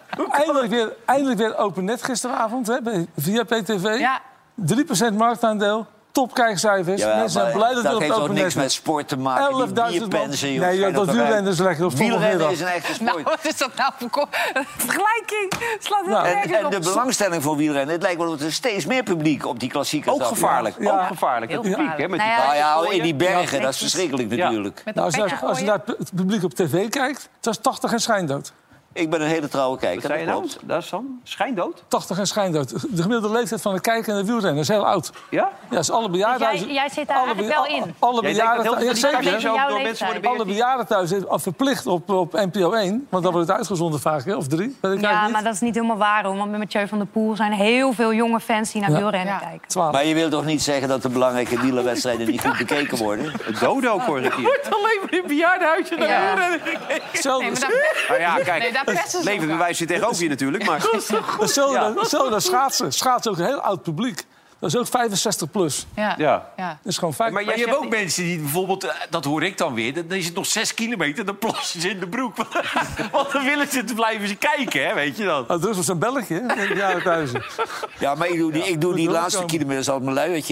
Eindelijk weer open net gisteravond, hè, via PTV.
Ja.
3% marktaandeel, top kijkcijfers.
Ja,
Mensen zijn
maar
blij dat
dat
het
heeft ook
open
niks
net
met
is.
sport te maken.
11.000 man.
Bierpensen, joh.
Nee,
Schijn
dat
toch
wielrennen
uit.
is lekker op
Wielrennen
zondagmiddag.
is een echte sport.
Nou, wat is dat nou voor vergelijking? Slaat heel
Nou,
nergens
En
op.
de belangstelling voor wielrennen... het lijkt wel dat er steeds meer publiek op die klassiekers
Ook
af-
gevaarlijk.
Ja.
Ook gevaarlijk.
Heel
Het publiek, hè? Met die
Nou ja,
Nou ja, in die bergen, dat is
Netjes.
verschrikkelijk
Ja.
natuurlijk.
Met
Nou,
een petje
als je
gooien.
naar het publiek op tv kijkt, het was 80 en schijndood.
Ik ben een hele trouwe
Wat
kijker,
zei
dat
je nou?
klopt.
Dat is dan schijndood?
80 en schijndood. De gemiddelde leeftijd van de kijker en de wielrenner is heel oud.
Ja?
Ja, dus alle bejaarden...
Dus jij zit daar eigenlijk wel in.
Alle
Jij denkt dat heel
bejaarden...
veel
Ja,
die
zeker.
kijkers ook
Jouw
door mensen
leeftijd.
worden
Alle
beheerd.
bejaarden thuis zijn al verplicht op NPO 1. Want dan wordt het uitgezonden vaak, hè? Of 3. Weet ik
Ja,
eigenlijk
maar
niet.
dat is niet helemaal waar, hoor. Want met Mathieu van der Poel zijn heel veel jonge fans die naar
Ja.
wielrennen
Ja.
kijken.
12.
Maar je wilt toch niet zeggen dat de belangrijke wielerwedstrijden niet goed bekeken worden?
Het dodo vorige keer.
Alleen maar in een bejaardenhuisje naar
Ja.
wielrennen.
Hetzelfde
Nee, maar daar,
Nou ja,
nee,
kijk.
daar pesten ze
Leven
elkaar.
wij zitten tegenover je natuurlijk. Maar
hetzelfde schaatsen. Schaatsen ook een heel oud publiek. Dat is ook 65 plus.
Ja.
Ja.
Ja.
Dat is gewoon
Maar je hebt ook mensen die bijvoorbeeld, dat hoor ik dan weer... dan is het nog 6 kilometer, dan plassen ze in de broek. Want dan willen ze te blijven kijken, hè, weet je dan.
Dat is zo'n belletje, hè? Ja, thuis.
Ja, maar ik doe die laatste kilometers altijd mijn luiertje.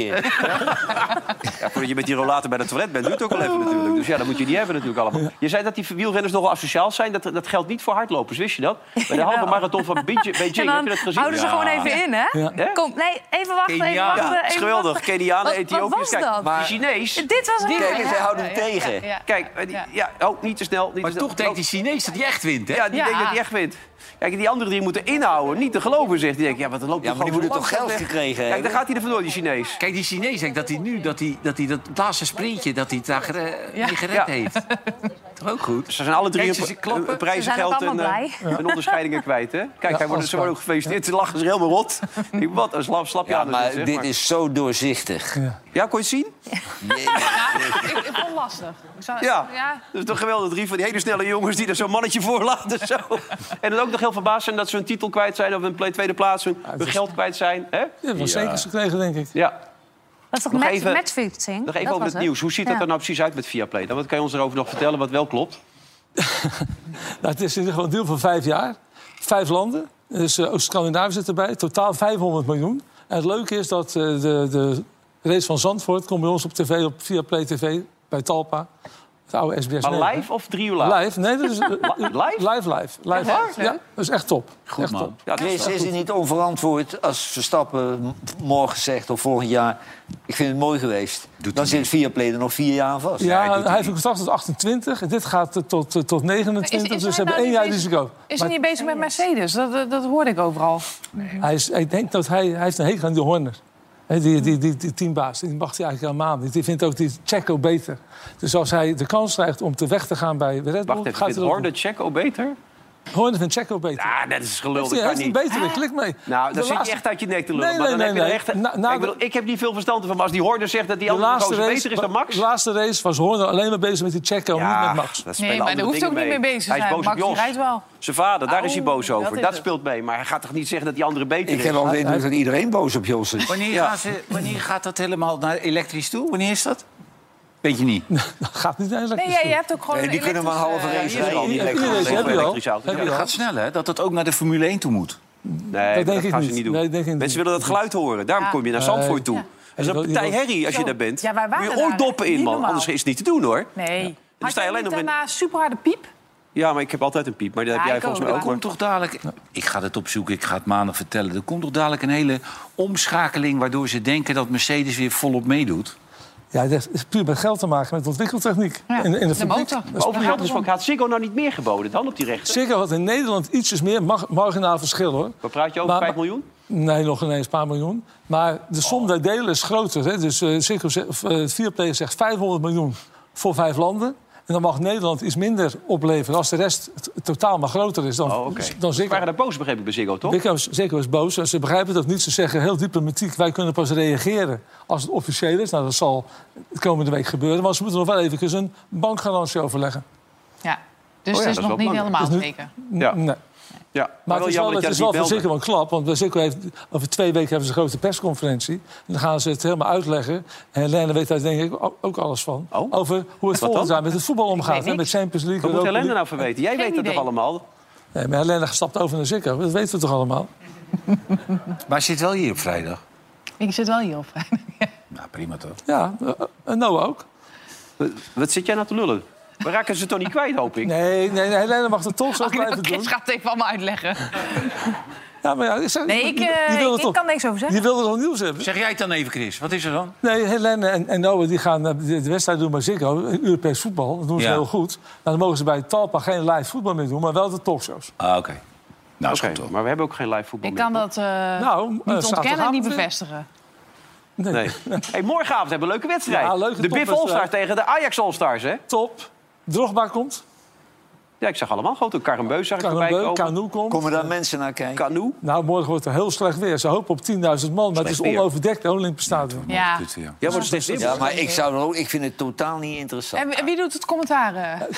Ja, voordat je met die rollator bij de toilet bent, doet het ook wel even natuurlijk. Dus ja, dat moet je niet hebben natuurlijk allemaal. Je zei dat die wielrenners nogal asociaal zijn. Dat geldt niet voor hardlopers, wist je dat? Bij de halve marathon van Beijing, heb je dat gezien?
Houden ze gewoon even in, hè?
Ja.
Kom, nee, even wachten, even
Ja,
wachten.
het is geweldig. Kenianen, Ethiopiërs.
Wat was
Kijk,
dat?
maar... Chinees.
Dit was een...
Kijk, zij houden hem tegen.
Kijk, niet te snel. Niet
Maar
te snel.
toch denkt die Chinees dat hij echt wint, hè?
Ja, die denkt dat hij echt wint. Kijk, die anderen die moeten inhouden, niet te geloven, zegt. Die denken, ja, wat loopt
Ja, maar die moeten toch geld gekregen
Kijk,
hebben?
daar gaat hij er vandoor, die Chinees.
Kijk, die Chinees denkt dat hij nu dat laatste sprintje dat hij het daar niet gered
Ja.
heeft. Toch ook goed?
Ze zijn alle drie
Kijk, ze klappen.
een prijzengeld
Ze zijn ook
en
allemaal
een onderscheidingen kwijt, hè? Kijk, ze
als
worden ook gefeliciteerd. Ze lachen ze helemaal rot. Wat een slapje
Ja,
aan.
maar
zeg
dit is zo doorzichtig.
Ja, kon je het zien?
Ik vond het lastig.
Ja. Dat is toch geweldig. 3 van die hele snelle jongens die er zo'n mannetje voor laten. Zo. En dan ook nog heel verbaasd zijn dat ze hun titel kwijt zijn... of een tweede plaats hun geld kwijt zijn. Hè?
Ja, dat was zeker gekregen, denk ik.
Ja.
Dat is toch
Nog
match,
even-
matchfixing?
Nog even
Dat
over
was
het nieuws. Hoe ziet dat
Ja.
er nou precies uit met Viaplay? Dan wat kan je ons erover nog vertellen wat wel klopt?
Nou, het is in ieder geval een deal van 5 jaar. 5 landen. Dus Oost-Scandinavië zit erbij. Totaal 500 miljoen. En het leuke is dat de race van Zandvoort... komt bij ons op tv, op Viaplay TV, bij Talpa. Het oude SBS
Maar
9.
live of 3 uur later?
Live? Nee, dat is
Live?
live. Ja, dat is echt top.
Goed,
echt
man.
top.
Ja,
Is het niet onverantwoord als Verstappen morgen zegt of volgend jaar... ik vind het mooi geweest. Dan zit Viaplay er nog 4 jaar vast.
Ja,
doet
hij
hij
heeft een contract tot 28 en dit gaat tot 29.
Is
dus ze
hij
hebben
nou
1 jaar
niet
risico.
Is
Maar
hij niet bezig met Mercedes? Dat hoorde ik overal.
ik denk dat hij heeft een hekel aan die Horner. He, die teambaas, die mag hij eigenlijk helemaal niet. Die vindt ook die Checo beter. Dus als hij de kans krijgt om te weg te gaan bij Red Bull...
Wacht even,
gaat
vindt
hij
Horner Checo beter?
Horner vindt Checo beter.
Ja, dat is gelul, dat
hij
kan
heeft een
niet.
betere, klik mee.
Nou,
De
dan zit je
laatste-
echt uit je nek te lullen.
Nee,
maar dan
nee,
heb je
nee,
er echt...
nee.
ik bedoel, ik heb niet veel verstand ervan, maar als die Horner zegt dat die andere gozer beter is dan Max...
De laatste race was Horner alleen maar bezig met die Checo, niet met Max.
daar spelen
Nee, maar
andere
daar hoeft ook
dingen
niet mee bezig te
Hij is
zijn.
boos
Max
op
die
Jos.
rijdt wel.
Zijn vader, daar is hij boos
dat
over.
is
Dat
het.
speelt mee. Maar hij gaat toch niet zeggen dat die andere beter
Ik
is?
heb al de indruk dat iedereen boos op Jos is.
Wanneer gaat dat helemaal naar elektrisch toe? Wanneer is dat? Weet je niet.
Dat gaat niet eens
Nee, je hebt ook gewoon
Nee,
een
die kunnen maar een halve
elektrische,
race rijden.
Die
elektrische
auto's.
heb je
Dat
al.
gaat snel, hè? Dat het ook naar de Formule 1 toe moet.
Nee,
Dat denk
dat
ik
gaan ze
niet.
niet doen.
Nee, denk ik niet.
Mensen willen dat geluid horen. Daarom
Ja.
kom je naar Zandvoort toe.
Ja.
Er is een partij herrie als je daar bent.
Ja, wij waren
Moet je
daar,
oordoppen
hè?
in,
Niet
man.
normaal.
Anders is het niet te doen, hoor.
Nee.
Dan
Had
sta je
jij
alleen
niet
nog in...
daarna superharde piep?
Ja, maar ik heb altijd een piep. Maar dat heb
Ja,
jij
ik
volgens
ook.
mij
Er
ook.
komt toch dadelijk... Ik ga het opzoeken, ik ga het maandag vertellen. Er komt toch dadelijk een hele omschakeling... waardoor ze denken dat Mercedes weer volop meedoet.
Ja, dat is puur met geld te maken, met ontwikkeltechniek.
Ja,
In de
de
fabriek.
motor.
Dat is
Maar over
puur-
geld gesproken, had Ziggo nou niet meer geboden dan op die rechten?
Ziggo had in Nederland ietsjes meer marginaal verschil, hoor.
Waar praat je over?
Maar-
5 miljoen?
Nee, nog ineens een paar miljoen. Maar de som der delen is groter. Hè? Dus Ziggo Viaplay zegt 500 miljoen voor 5 landen. En dan mag Nederland iets minder opleveren als de rest totaal maar groter is dan,
Oh, oké.
dan
Ze
Ziggo.
waren daar boos, begreep ik, bij Ziggo, toch?
Ziggo is boos. En ze begrijpen het ook niet. Ze zeggen heel diplomatiek, wij kunnen pas reageren als het officieel is. Nou, dat zal de komende week gebeuren. Maar ze moeten nog wel even een bankgarantie overleggen.
Ja. Dus
Oh ja,
het
dat
is
is
nog
wel
niet helemaal
belangrijk.
zeker.
Ja.
Nee.
Ja,
Maar het is wel,
dat jij
het is
dat
wel
niet
voor
belde.
Ziggo een klap. Want bij Ziggo heeft over 2 weken hebben ze een grote persconferentie. En dan gaan ze het helemaal uitleggen. En Helene weet daar denk ik ook alles van.
Oh.
Over hoe het volgend
dan?
jaar met het voetbal omgaat.
weet
Hè, met
niks.
Champions League.
Wat moet
Europa
Helene
League.
nou verweten? Jij
Geen
weet dat
idee.
toch allemaal?
Nee, maar Helene stapt over naar Ziggo. Dat weten we toch allemaal?
Maar zit wel hier op vrijdag.
Ik zit wel hier op vrijdag.
Nou, prima toch?
Ja, en Noah ook.
Wat zit jij nou te lullen? We raken ze toch niet kwijt, hoop ik?
Nee, Helene mag het toch zo blijven doen.
Chris gaat het even allemaal uitleggen.
Ja, maar ja,
Nee, ik kan niks over zeggen.
Die wilde nog nieuws hebben.
Zeg jij het dan even, Chris? Wat is er dan?
Nee, Helene en Noah die gaan de wedstrijd doen bij Ziggo. Europees voetbal. Dat doen ze
Ja.
heel goed. Nou, dan mogen ze bij Talpa geen live voetbal meer doen, maar wel de talkshows.
Ah, oké. Nou, is
Oké,
goed toch?
maar we hebben ook geen live voetbal
Ik
meer,
kan
toch?
dat
Nou,
niet ontkennen en
zaterdagavond
niet
weer.
bevestigen.
Nee.
Hey, morgenavond hebben we een leuke wedstrijd.
Ja, leuke
de Biff
topwedstrijd.
All-Stars tegen de Ajax All-Stars, hè?
Top. Drogba komt.
Ja, ik zag allemaal grote Karenbeus zag ik erbij
Canoe
komen.
komt.
Komen daar mensen naar kijken?
Canoe.
Nou, morgen wordt het heel slecht weer. Ze hopen op 10.000 man, maar het is
Slecht weer.
onoverdekt, de Olympisch Stadion.
Ja.
Kut weer.
Ja, wordt steeds
Ja, maar ik vind het totaal niet interessant.
En wie doet het commentaar?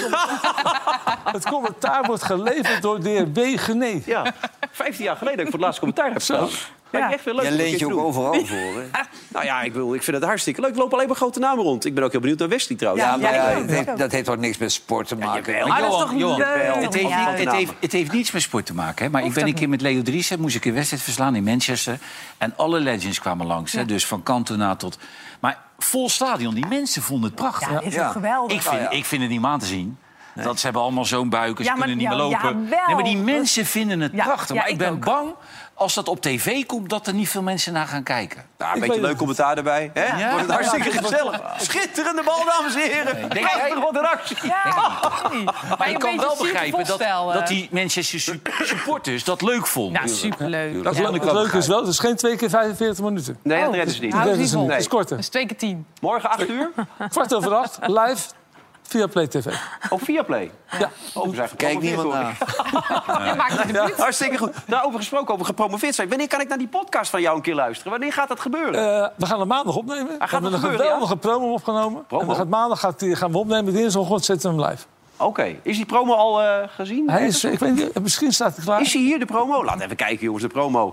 Het commentaar wordt geleverd door de heer B. Genee.
Ja, 15 jaar geleden dat ik voor het laatste commentaar heb gedaan. Lijkt me echt veel leuk.
Jij leent je ook overal voor, hè?
Nou ja, ik vind het hartstikke leuk. Er lopen alleen maar grote namen rond. Ik ben ook heel benieuwd naar Wesley trouwens.
Dat heeft toch niks met sport te maken?
Maar dat is toch
Johan,
leuk?
het heeft niets met sport te maken. Hè? Maar ik ben een keer met Leo Driessen, moest ik een wedstrijd verslaan in Manchester. En alle legends kwamen langs. Hè? Dus van Cantona tot... Maar vol stadion, die mensen vonden het prachtig.
Ja, dit is toch geweldig.
Ik vind het niet aan te zien. Dat ze hebben allemaal zo'n buik, ze kunnen niet meer lopen.
jawel.
Nee, maar die mensen vinden het prachtig.
ja,
Maar ik ben
ook.
bang, als dat op tv komt, dat er niet veel mensen naar gaan kijken.
Nou, een beetje leuk commentaar erbij. Hè?
Ja.
Wordt het hartstikke gezellig. Schitterende bal, dames en heren. Prachtig, wat een actie.
Maar ik kan wel begrijpen dat die Manchester supporters dat leuk vonden.
Ja, superleuk.
Het leuke is wel, het is geen 2 keer 45 minuten.
Nee, dat redden ze niet.
Nou,
Dat is
vol.
het is korter.
Dat is 2 keer 10.
Morgen 8 uur
7:15, live, via Play TV.
op Viaplay.
Ja.
We zijn
Kijk niemand naar.
Je maakt het
Ja, hartstikke goed. Daarover gesproken, over gepromoveerd zijn. Wanneer kan ik naar die podcast van jou een keer luisteren? Wanneer gaat dat gebeuren?
We gaan het maandag opnemen. We hebben een
gebeuren,
geweldige promo opgenomen.
Promo?
En maandag gaan we opnemen. Dinsdagochtend zetten we hem live.
Oké. Is die promo al gezien?
Hij is, ik weet niet, misschien staat hij klaar.
Is hij hier, de promo? Laat even kijken, jongens, de promo.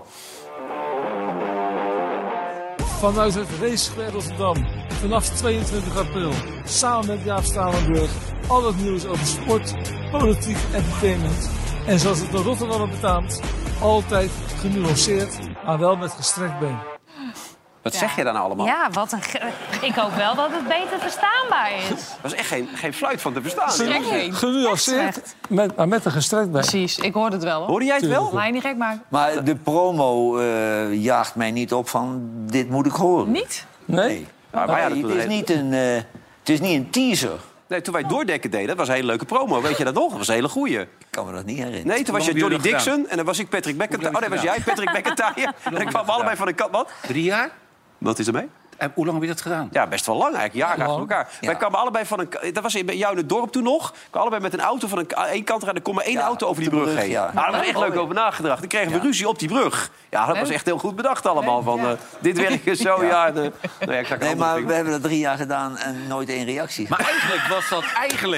Vanuit het Racesquare Rotterdam. Vanaf 22 april. Samen met Jaap Stalenburg. Al het nieuws over sport, politiek, entertainment. En zoals het de Rotterdammer betaamt. Altijd genuanceerd, maar wel met gestrekt been.
Wat zeg je dan allemaal?
Ja, wat een... Ik hoop wel dat het beter verstaanbaar is.
Dat is echt geen fluit van te verstaan.
Strek heen.
Genuanceerd, maar met een gestrekt been.
Precies, ik hoorde het wel. Hoor.
Hoorde jij het wel?
Laat je niet gek maken.
Maar de promo jaagt mij niet op van dit moet ik horen.
Niet?
Nee?
Nou, wij hadden
het,
toen
is niet het is niet een teaser.
Nee, toen wij Doordekken deden, dat was een hele leuke promo. Weet je dat nog? Dat was een hele goeie.
Ik kan me dat niet herinneren.
Nee, toen was je
Hoe lang
Johnny
heb je dat
Dixon en dan was ik Patrick McIntyre. Oh, nee, was jij Patrick McIntyre. En dan kwamen we allebei van de kant. Wat?
3 jaar?
Wat is er mee?
En hoe lang heb je dat gedaan?
Ja, best wel lang eigenlijk. Jaren achter elkaar. Wij kwamen allebei van een... Dat was bij jou in het dorp toen nog. We kwamen allebei met een auto van één kant eraan. Er kon maar één auto over die brug heen.
Ja.
Nou, daar was echt leuk over nagedacht. Dan kregen we ruzie op die brug. Ja, dat was echt heel goed bedacht allemaal. Van, dit werkt zo, ja.
Nee, maar we hebben dat 3 jaar gedaan en nooit 1 reactie.
Maar eigenlijk was dat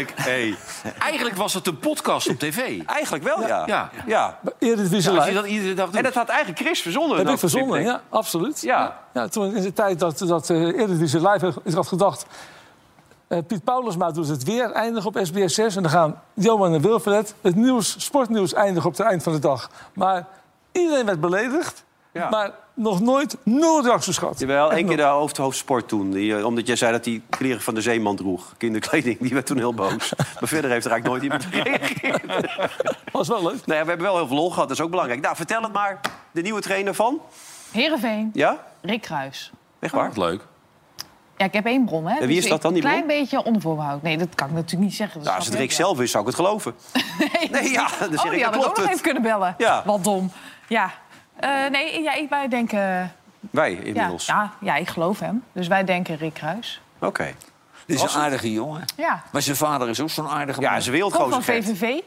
eigenlijk was het een podcast op tv.
Eigenlijk wel, ja.
Ja.
Eredivisie
Als je
live.
dat iedere dag doet.
En dat had eigenlijk Chris verzonnen.
Heb
dat
ik verzonnen,
tiptip.
ja, absoluut.
Ja.
Ja, toen in de tijd dat Eredivisie live is had gedacht... Piet Paulusma doet het weer eindigen op SBS6... en dan gaan Johan en Wilfred het sportnieuws eindigen op het eind van de dag. Maar iedereen werd beledigd, maar nog nooit 0 reacties gehad.
Jawel, één keer de hoofdsport toen. Omdat jij zei dat hij kleren van de zeeman droeg. Kinderkleding, die werd toen heel boos. Maar verder heeft er eigenlijk nooit iemand gereageerd.
Was wel leuk.
Nou ja, we hebben wel heel veel lol gehad, dat is ook belangrijk. Nou, vertel het maar. De nieuwe trainer van?
Heerenveen,
Ja?
Rick Kruijs.
Echt waar?
Wat leuk.
Ja, ik heb 1 bron, hè.
En wie is dat dan, die
Een klein beetje onder voorbehoud. Nee, dat kan ik natuurlijk niet zeggen.
Nou, als het Rick zelf is, zou ik het geloven. Nee, ja, dan zeg
Oh,
ik,
die
dat
had ik ook
klopt
nog even
het.
kunnen bellen.
Ja.
Wat dom. Ja. Wij denken...
Wij inmiddels.
Ja, ik geloof hem. Dus wij denken Rick Kruijs.
Oké.
Dit is een aardige jongen.
Ja.
Maar zijn vader is ook zo'n aardige
Ja,
man.
zijn
Komt
wereldgozer.
van
Gert.
VVV.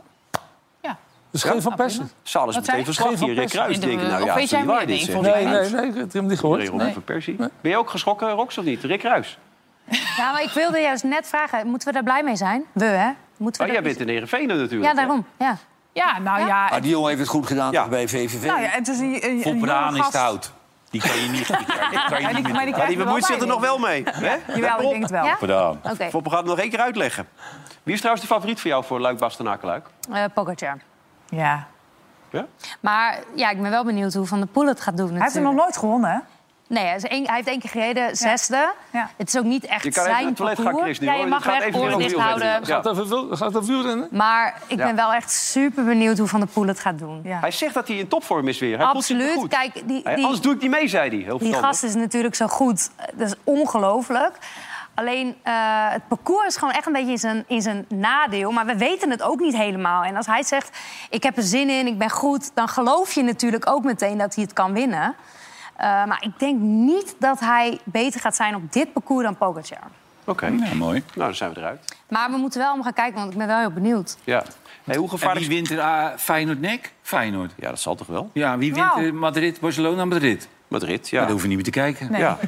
Ja.
Dus geen Van Persie.
Zal eens
Wat zei
meteen
je?
verslag
Geen Van
hier, Rick
Persie.
Kruijs. Denk ik, nou
Of
ja,
weet
is
jij
niet waar
meer?
dit,
Nee,
zeg.
volgens mij
Nee, ik heb hem niet gehoord.
Robert van Persie. Ben je ook geschrokken, Rox, of niet? Rick Kruijs.
Ja, maar ik wilde juist net vragen, moeten we daar blij mee zijn? We, hè? Moeten we
Oh, jij
daar-
bent in Heerenveen natuurlijk.
Ja, daarom. Ja.
Ja, nou ja.
Maar die jongen heeft het goed gedaan
Ja.
toch bij VVV.
Nou ja, het is een
Voorpraan
jonge
is
gast.
te oud. Die kan je niet. Die kan je niet meer.
Maar die
Ja,
krijgt
die
er
bemoeit zich
bij,
er nog
denk
wel mee. Hè?
ik. Jawel, ik denk het wel.
Ja?
Gedaan.
Oké.
Foppe gaat het nog één keer uitleggen. Wie is trouwens de favoriet voor jou voor Luik, Bastenaken-Luik?
Pogacar.
Ja.
Ja?
Maar ja, ik ben wel benieuwd hoe Van der Poel het gaat doen.
Hij heeft er nog nooit gewonnen, hè?
Nee, hij heeft 1 keer gereden, 6e.
Ja.
Het is ook niet echt
Je kan even
zijn
naar het toilet
parcours.
gaan, Chris, nu,
ja,
hoor.
je
Het
mag
gaat
weg,
even weer
oren
over
dicht
wielrennen.
houden.
Ja.
Gaat dat wielrennen?
Maar ik ben wel echt super benieuwd hoe Van der Poel het gaat doen.
Ja.
Hij zegt dat hij in topvorm is weer. Hij voelt zich
Absoluut.
goed.
Kijk,
Anders doe ik niet mee, zei hij. Heel
die
verstandig.
gast is natuurlijk zo goed. Dat is ongelooflijk. Alleen het parcours is gewoon echt een beetje in zijn nadeel. Maar we weten het ook niet helemaal. En als hij zegt, ik heb er zin in, ik ben goed... dan geloof je natuurlijk ook meteen dat hij het kan winnen. Maar ik denk niet dat hij beter gaat zijn op dit parcours dan Pogacar.
Oké,
Ja, mooi.
nou dan zijn we eruit.
Maar we moeten wel allemaal gaan kijken, want ik ben wel heel benieuwd.
Ja. Hey, hoe
En
gevaarlijk...
wie wint er Feyenoord-Nek? Feyenoord.
Ja, dat zal toch wel?
Ja, wie wint
Nou.
er Madrid, Barcelona-Madrid?
Madrid,
Ja.
ja.
Daar hoeven we niet meer te kijken.
Nee.
Ja.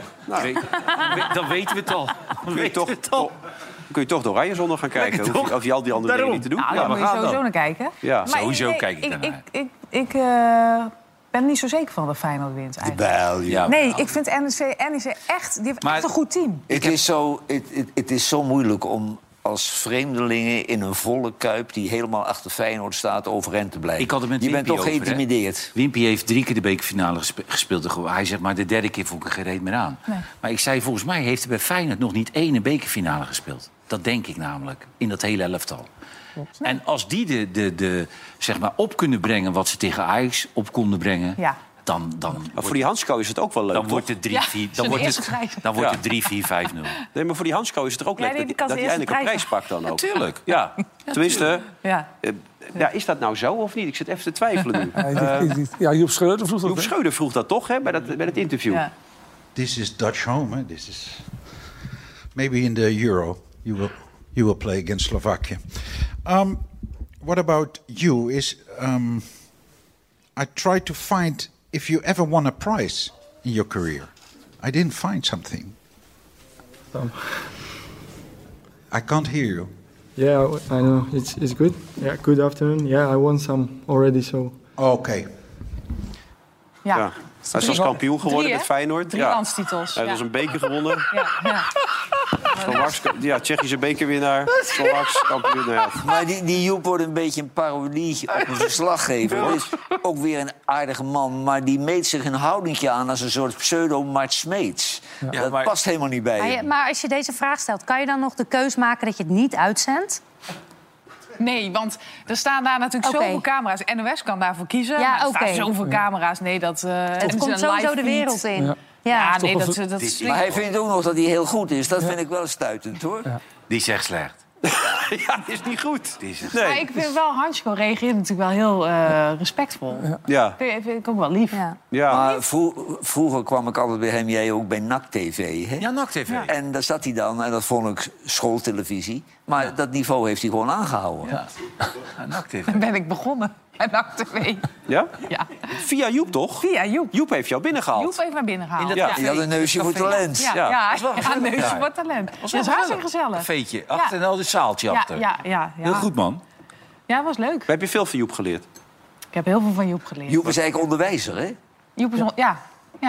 Dan weten we het al.
Kun je toch, kun je toch de Oranje Zondag gaan kijken?
Lekker,
Hoef je,
toch?
of je al die andere dingen niet te doen?
Nou,
Ja,
daar
maar
moet je
gaan
sowieso
dan.
naar kijken.
Ja.
Maar
Sowieso kijk ik daarnaar.
Ik ben er niet zo zeker van dat Feyenoord wint eigenlijk.
Wel, ja.
Nee, ik vind NEC echt... Die heeft echt een goed team.
Het is zo moeilijk om als vreemdelingen in een volle Kuip... die helemaal achter Feyenoord staat, overeind te blijven.
Ik had het met
je bent
Wimpy
toch
over,
geïntimideerd?
Wimpy heeft 3 keer de bekerfinale gespeeld. Hij zegt, maar de derde keer vond ik er geen reet meer aan.
Nee.
Maar ik zei, volgens mij heeft hij bij Feyenoord nog niet 1 bekerfinale gespeeld. Dat denk ik namelijk, in dat hele elftal. En als die zeg maar op kunnen brengen wat ze tegen Ajax op konden brengen...
Ja.
Maar voor die Hansko is het ook wel leuk,
dan wordt het 3-4. Dan wordt het 3-4-5-0.
Nee, maar voor die Hansko is het toch ook leuk dat hij eindelijk een prijs pakt dan ook.
Natuurlijk.
Ja, tenminste...
Ja.
Is dat nou zo of niet? Ik zit even te twijfelen nu.
Ja, Joep Schreuder vroeg dat.
Joep Schreuder vroeg dat toch, hè, bij het interview.
Ja.
This is Dutch home. Hè? This is maybe in the Euro you will play against Slovakia. What about you? I tried to find if you ever won a prize in your career. I didn't find something. I can't hear you.
Yeah, I know. It's good. Yeah, good afternoon. Yeah, I won some already, so...
Okay.
Ja. Hij is als kampioen geworden met Feyenoord.
3 landstitels.
Hij heeft een beker gewonnen.
Ja.
Tsjechische bekerwinnaar. Slovaks kampioen. Ja.
Maar die Joep wordt een beetje een parodie op een verslaggever. Dat is ook weer een aardige man, maar die meet zich een houdingje aan als een soort pseudo-Mart Smeets. Ja, dat past helemaal niet bij hem.
Maar als je deze vraag stelt, kan je dan nog de keus maken dat je het niet uitzendt?
Nee, want er staan daar natuurlijk zoveel camera's. NOS kan daarvoor kiezen.
Ja,
maar er staan zoveel camera's. Nee, het
komt sowieso de wereld in.
Ja, nee, dat
maar hij vindt ook nog dat hij heel goed is. Dat vind ik wel stuitend, hoor.
Ja. Die zegt slecht.
Ja, die is niet goed.
Maar ik vind wel, Hansko reageert natuurlijk wel heel respectvol.
Ja.
Vind ik ook wel lief.
Ja.
Maar vroeger kwam ik altijd bij hem, jij ook, bij NAC TV. Hè?
Ja, NAC TV. Ja.
En daar zat hij dan, en dat vond ik schooltelevisie. Maar dat niveau heeft hij gewoon aangehouden.
Ja, NAC TV.
Dan ben ik begonnen bij NAC TV.
Ja?
Ja.
Via Joep, toch?
Via Joep.
Joep heeft jou binnengehaald.
Joep heeft mij binnengehaald.
Ja.
Je had een neusje voor talent.
Ja, een neusje voor talent. Dat is hartstikke gezellig.
Een veetje. Achter en al dit zaaltje achter.
Ja.
Heel goed, man.
Ja, was leuk.
Heb je veel van Joep geleerd?
Ik heb heel veel van Joep geleerd.
Joep is eigenlijk onderwijzer, hè?
Joep is... Ja.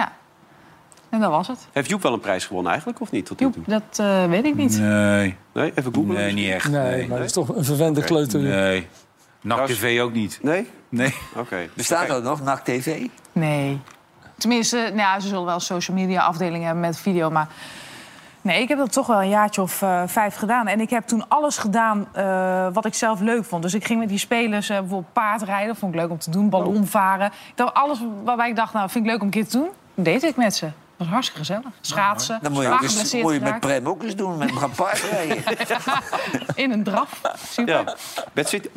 En dat was het.
Heeft Joep wel een prijs gewonnen eigenlijk, of niet? Tot nu toe?
Joep, dat weet ik niet.
Nee,
even googlen.
Nee, niet echt.
Nee, maar dat is toch een verwende kleuter.
Nee. NAC TV ook niet.
Nee?
Nee.
Oké.
Bestaat dat nog, NAC TV?
Nee. Tenminste, ze zullen wel een social media afdeling hebben met video, maar... Nee, ik heb dat toch wel een jaartje of 5 gedaan. En ik heb toen alles gedaan wat ik zelf leuk vond. Dus ik ging met die spelers bijvoorbeeld paardrijden. Vond ik leuk om te doen, ballonvaren. Ik dacht, alles waarbij ik dacht, vind ik leuk om een keer te doen. deed ik met ze. Dat was hartstikke gezellig. Schaatsen.
Dan moet je met Prem ook eens doen. Met hem gaan paardrijden.
In een draf. Super.
Ja. Bedsit.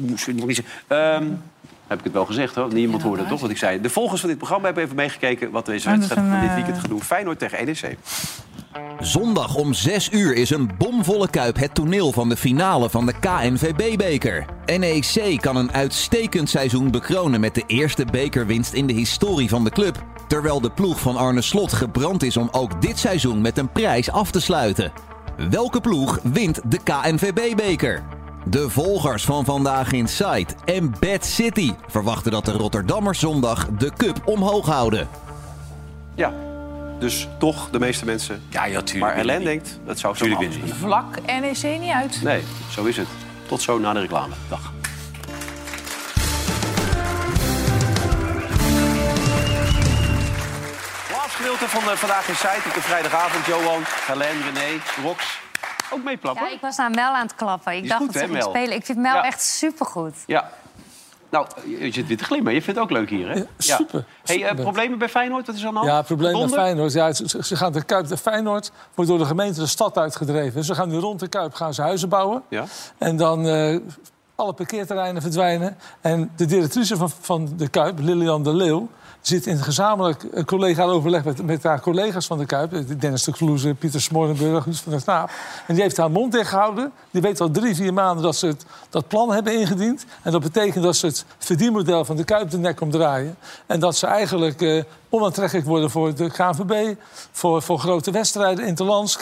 Heb ik het wel gezegd, hoor. Niemand hoorde het toch wat ik zei. De volgers van dit programma hebben even meegekeken wat deze wedstrijd van dit weekend gedoe. Feyenoord tegen NEC.
Zondag om 6 uur is een bomvolle Kuip het toneel van de finale van de KNVB-beker. NEC kan een uitstekend seizoen bekronen met de eerste bekerwinst in de historie van de club. Terwijl de ploeg van Arne Slot gebrand is om ook dit seizoen met een prijs af te sluiten. Welke ploeg wint de KNVB-beker? De volgers van Vandaag in Sight en Bad City verwachten dat de Rotterdammers zondag de cup omhoog houden.
Ja, dus toch de meeste mensen.
Ja, tuurlijk.
Maar Ellen denkt, dat zou zo
winnen.
Vlak NEC niet uit.
Nee, zo is het. Tot zo na de reclame. Dag. Laatste gedeelte van Vandaag in Sight op de vrijdagavond. Johan, Helen, René, Rox. Ook meeplappen?
Ja, ik was dan wel aan het klappen. Ik dacht
goed,
dat ze
hè,
ging
Mel?
spelen. Ik vind Mel echt supergoed.
Ja. Nou, je zit weer te glimmen. Je vindt het ook leuk hier, hè?
Ja, super.
Hey, problemen bij Feyenoord? Wat is er aan de hand?
Ja, probleem met Feyenoord. Ja, ze gaan de Kuip. De Feyenoord wordt door de gemeente de stad uitgedreven. Ze gaan nu rond de Kuip huizen bouwen. Ja. En dan alle parkeerterreinen verdwijnen. En de directrice van de Kuip, Lilian de Leeuw, zit in gezamenlijk collega-overleg met haar collega's van de Kuip. Dennis de Kloeze, Pieter Smorenburg, Guus van der Knaap. En die heeft haar mond dicht gehouden. Die weet al 3-4 maanden dat ze dat plan hebben ingediend. En dat betekent dat ze het verdienmodel van de Kuip de nek omdraaien. En dat ze eigenlijk onaantrekkelijk worden voor de KNVB... voor grote wedstrijden, interlands.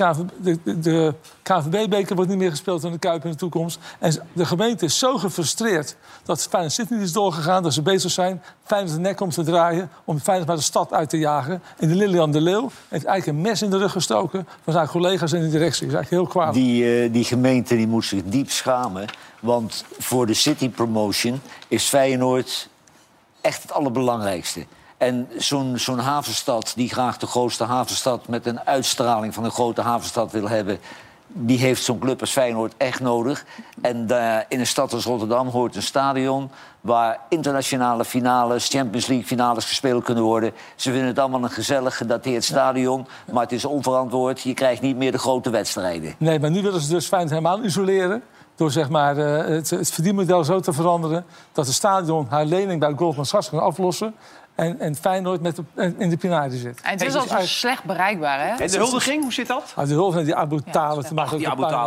De KNVB-beker wordt niet meer gespeeld in de Kuip in de toekomst. En de gemeente is zo gefrustreerd dat Feyenoord City niet is doorgegaan... dat ze bezig zijn Feyenoord de nek om te draaien... om Feyenoord maar de stad uit te jagen. En de Lilian de Leeuw heeft eigenlijk een mes in de rug gestoken... van zijn collega's in de directie. Dat is eigenlijk heel kwaad.
Die gemeente die moet zich diep schamen. Want voor de City Promotion is Feyenoord echt het allerbelangrijkste. En zo'n havenstad die graag de grootste havenstad... met een uitstraling van een grote havenstad wil hebben... die heeft zo'n club als Feyenoord echt nodig. En in een stad als Rotterdam hoort een stadion... waar internationale finales, Champions League finales gespeeld kunnen worden. Ze vinden het allemaal een gezellig gedateerd stadion... maar het is onverantwoord. Je krijgt niet meer de grote wedstrijden.
Nee, maar nu willen ze dus Feyenoord helemaal isoleren... door zeg maar, het verdienmodel zo te veranderen... dat het stadion haar lening bij Goldman Sachs kan aflossen... en Feyenoord in de pinade zit.
En het is al slecht bereikbaar, hè?
En de huldiging, hoe zit dat?
De huldiging, die Abu Talib, daar maakt ook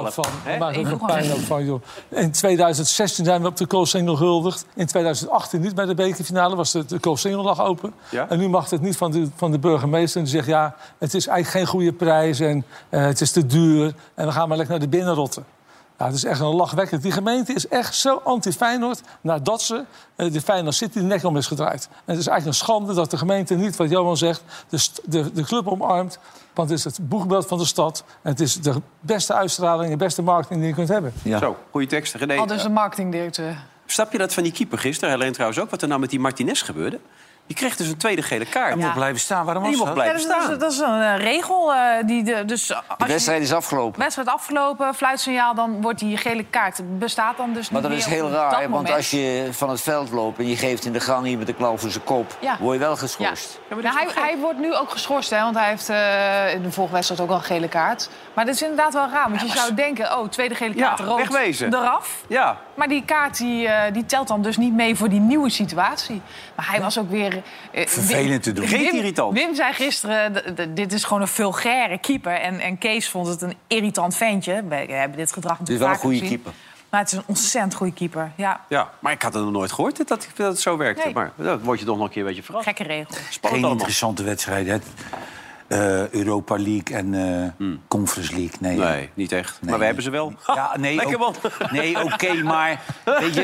een pijn van. Joh. In 2016 zijn we op de Koolsingel gehuldigd. In 2018 niet bij de bekerfinale, was de Koolsingel lag open. Ja? En nu mag het niet van de burgemeester. En die zegt, ja, het is eigenlijk geen goede prijs... en het is te duur en we gaan maar lekker naar de binnenrotten. Ja, het is echt een lachwekkend. Die gemeente is echt zo anti-Feyenoord... nadat ze de Feyenoord City de nek om is gedraaid. En het is eigenlijk een schande dat de gemeente niet, wat Johan zegt... de club omarmt, want het is het boegbeeld van de stad... en het is de beste uitstraling, de beste marketing die je kunt hebben.
Ja. Zo, goede tekst. René,
al dus een marketingdirecteur.
Snap je dat van die keeper gisteren? Helene trouwens ook, wat er nou met die Martinez gebeurde? Die kreeg dus een tweede gele kaart.
Hij mocht blijven staan. Waarom was
die mocht blijven staan?
Dat is een regel. De
wedstrijd is afgelopen.
Wedstrijd afgelopen, fluitsignaal, dan wordt die gele kaart. Bestaat dan dus
maar
niet meer.
Maar dat is heel raar, want als je van het veld loopt... en je geeft in de gang hier met de klauw voor zijn kop... word je wel geschorst.
Ja. Ja, hij wordt nu ook geschorst, hè, want hij heeft in de vorige wedstrijd ook al een gele kaart. Maar dat is inderdaad wel raar, want je zou denken... tweede gele kaart, rood,
wegwezen.
Eraf.
Ja.
Maar die kaart die telt dan dus niet mee voor die nieuwe situatie. Maar hij was ook weer...
vervelend te doen.
Irritant.
Wim zei gisteren, dit is gewoon een vulgaire keeper. En Kees vond het een irritant ventje. We hebben dit gedrag natuurlijk vaak gezien.
Het is wel een goede keeper.
Maar het is een ontzettend goede keeper, ja.
Maar ik had het nog nooit gehoord dat het zo werkte. Nee. Maar dan word je toch nog een keer een beetje verrast.
Gekke regel.
Geen interessante wedstrijden. Europa League en Conference League. Nee,
niet echt. Nee. Maar we hebben ze wel.
Ja, nee, oké, maar weet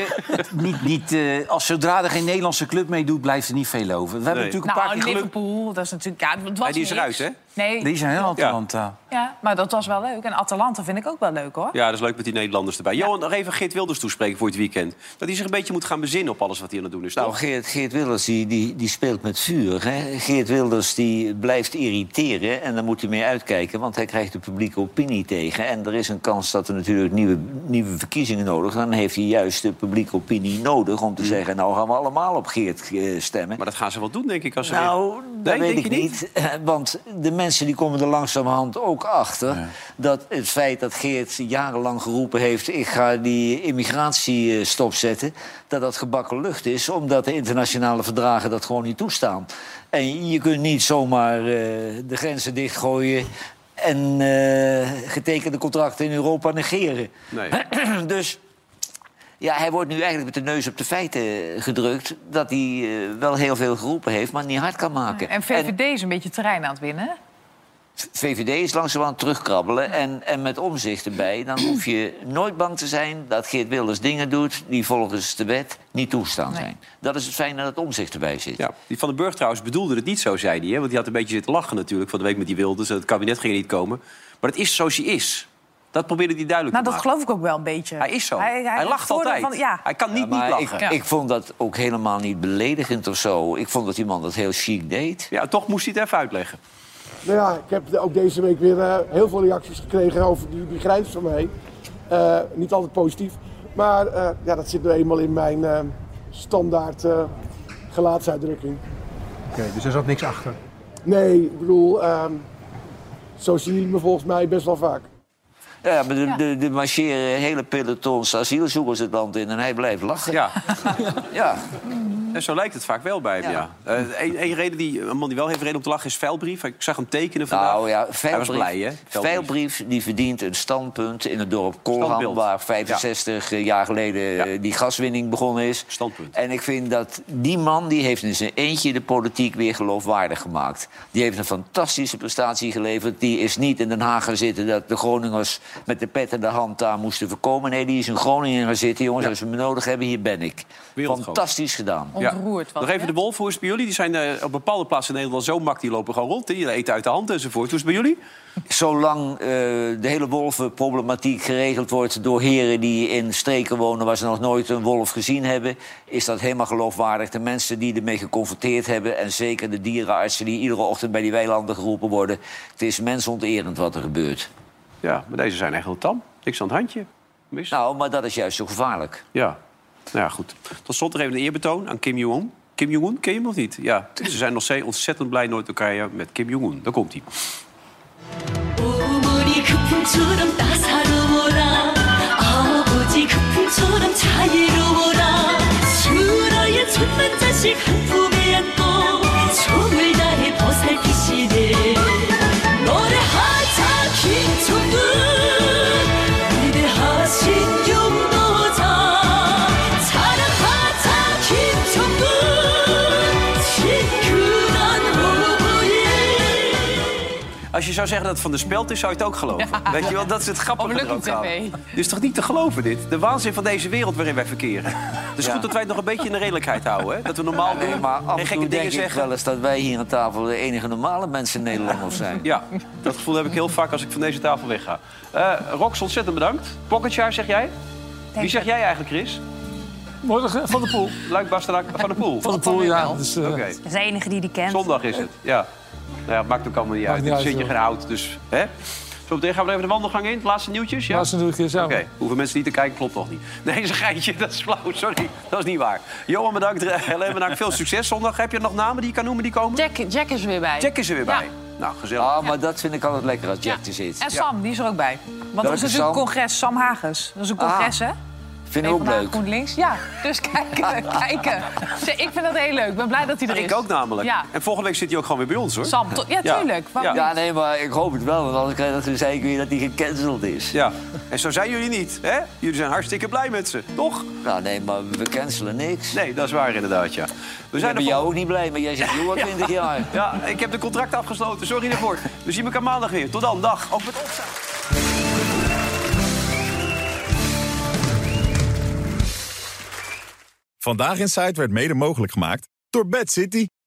je, zodra er geen Nederlandse club meedoet, blijft er niet veel over. We hebben natuurlijk een paar keer
Liverpool, dat is natuurlijk... Ja, het was
die is eruit, hè?
Nee.
Die zijn heel Atalanta.
Ja, maar dat was wel leuk. En Atalanta vind ik ook wel leuk, hoor.
Ja, dat is leuk met die Nederlanders erbij. Ja. Johan, nog even Geert Wilders toespreken voor het weekend. Dat hij zich een beetje moet gaan bezinnen op alles wat hij aan het doen is.
Nou, Geert Wilders die speelt met vuur. Hè? Geert Wilders die blijft irriteren en daar moet hij mee uitkijken... want hij krijgt de publieke opinie tegen. En er is een kans dat er natuurlijk nieuwe verkiezingen nodig zijn. Dan heeft hij juist de publieke opinie nodig om te zeggen... nou gaan we allemaal op Geert stemmen.
Maar dat gaan ze wel doen, denk ik. Als ze
dat weet ik niet. Want de mensen die komen er langzamerhand ook achter... dat het feit dat Geert jarenlang geroepen heeft... ik ga die immigratie stopzetten... dat gebakken lucht is, omdat de internationale verdragen dat gewoon niet toestaan. En je kunt niet zomaar de grenzen dichtgooien... en getekende contracten in Europa negeren. Nee. Dus... ja, hij wordt nu eigenlijk met de neus op de feiten gedrukt... dat hij wel heel veel geroepen heeft, maar niet hard kan maken.
En VVD is een beetje terrein aan het winnen, hè?
VVD is langzaam aan het terugkrabbelen en met Omtzigt erbij... dan hoef je nooit bang te zijn dat Geert Wilders dingen doet... die volgens de wet niet toestaan zijn. Dat is het fijne dat Omtzigt erbij zit.
Ja, die Van den Burg trouwens bedoelde het niet zo, zei hij. Hè? Want die had een beetje zitten lachen natuurlijk van de week met die Wilders. Het kabinet ging er niet komen. Maar het is zoals hij is. Dat probeerde hij duidelijk te maken.
Dat geloof ik ook wel een beetje.
Hij is zo. Hij lacht altijd. Hij kan niet lachen.
Ik vond dat ook helemaal niet beledigend of zo. Ik vond dat die man dat heel chic deed.
Ja, toch moest hij het even uitleggen.
Nou ja, ik heb ook deze week weer heel veel reacties gekregen over die grijns van mij. Niet altijd positief. Maar dat zit nu eenmaal in mijn standaard gelaatsuitdrukking.
Oké, dus er zat niks achter?
Nee, ik bedoel, zo zien jullie me volgens mij best wel vaak.
Ja, maar de marcheren hele pelotons asielzoekers het land in en hij blijft lachen.
Ja.
Ja.
En zo lijkt het vaak wel bij hem, ja. Een reden een man die wel heeft reden om te lachen is Veilbrief. Ik zag hem tekenen vandaag.
Nou ja,
hij was blij, hè?
Veilbrief die verdient een standpunt in het dorp Kolham... waar 65 jaar geleden die gaswinning begonnen is.
Standpunt.
En ik vind dat die man die heeft in zijn eentje de politiek weer geloofwaardig gemaakt. Die heeft een fantastische prestatie geleverd. Die is niet in Den Haag gaan zitten dat de Groningers met de pet in de hand daar moesten voorkomen. Nee, die is in Groningen gaan zitten. Jongens, als we me nodig hebben, hier ben ik. Fantastisch gedaan.
Ontroerd.
Nog even de wolven, hoe is het bij jullie? Die zijn op bepaalde plaatsen in Nederland zo mak, die lopen gewoon rond. Die eten uit de hand enzovoort. Hoe is het bij jullie?
Zolang de hele wolvenproblematiek geregeld wordt door heren die in streken wonen waar ze nog nooit een wolf gezien hebben, is dat helemaal geloofwaardig. De mensen die ermee geconfronteerd hebben en zeker de dierenartsen die iedere ochtend bij die weilanden geroepen worden. Het is mensonterend wat er gebeurt.
Ja, maar deze zijn echt heel tam. Niks aan het handje.
Nou, maar dat is juist zo gevaarlijk.
Ja, nou ja, goed. Tot slot nog even een eerbetoon aan Kim Jong-un. Kim Jong-un, ken je hem nog niet? Ja, ze zijn nog steeds ontzettend blij Noord-Korea met Kim Jong-un. Daar komt hij. Als je zou zeggen dat het van de Speld is, zou je het ook geloven. Ja. Weet je wel, dat is het grappige er ook aan. Dit is toch niet te geloven, dit? De waanzin van deze wereld waarin wij verkeren. Het is goed dat wij het nog een beetje in de redelijkheid houden. Hè? Dat we normaal doen
maar af
en gekke dingen zeggen.
Ik wel eens dat wij hier aan tafel de enige normale mensen in Nederland zijn.
Ja, dat gevoel heb ik heel vaak als ik van deze tafel wegga. Rox, ontzettend bedankt. Pocketjar, zeg jij? Wie zeg jij eigenlijk, Chris?
Morgen Van der Poel.
Luik Bastenaak van der Poel.
Van der Poel, ja. Dus,
dat is de enige die kent.
Zondag is het, ja. Nou ja, maakt ook allemaal niet uit. Dan zit je geen oud, dus... Hè? Zo meteen gaan we even de wandelgang in. Het laatste nieuwtjes, ja?
Laatste nieuwtjes, ja.
Oké, hoeveel mensen niet te kijken, klopt nog niet. Nee, dat is een geintje, dat is flauw, sorry. Dat is niet waar. Johan, bedankt. Helene, bedankt. Veel succes zondag. Heb je nog namen die je kan noemen die komen?
Jack is er weer bij.
Jack is er weer bij. Nou, gezellig.
Ah, maar dat vind ik altijd lekker als Jack er zit.
En Sam, die is er ook bij. Want er is natuurlijk een congres, Sam Hagens. Dat is een congres, hè?
Vind ik ook leuk.
GroenLinks, ja. Dus kijken. Ik vind dat heel leuk. Ik ben blij dat hij er is.
Ik ook namelijk. Ja. En volgende week zit hij ook gewoon weer bij ons, hoor.
Sam, ja, tuurlijk.
Ja, nee, maar ik hoop het wel. Want anders krijg je dat zeker weer dat hij gecanceld is.
Ja, en zo zijn jullie niet, hè? Jullie zijn hartstikke blij met ze, toch?
Nou, nee, maar we cancelen niks.
Nee, dat is waar inderdaad, ja.
We zijn bij jou ook niet blij, maar jij zit hier al 20 jaar.
Ja, ik heb de contract afgesloten. Sorry daarvoor. We zien elkaar maandag weer. Tot dan, dag. Ook met opstaan.
Vandaag in Site werd mede mogelijk gemaakt door Bad City.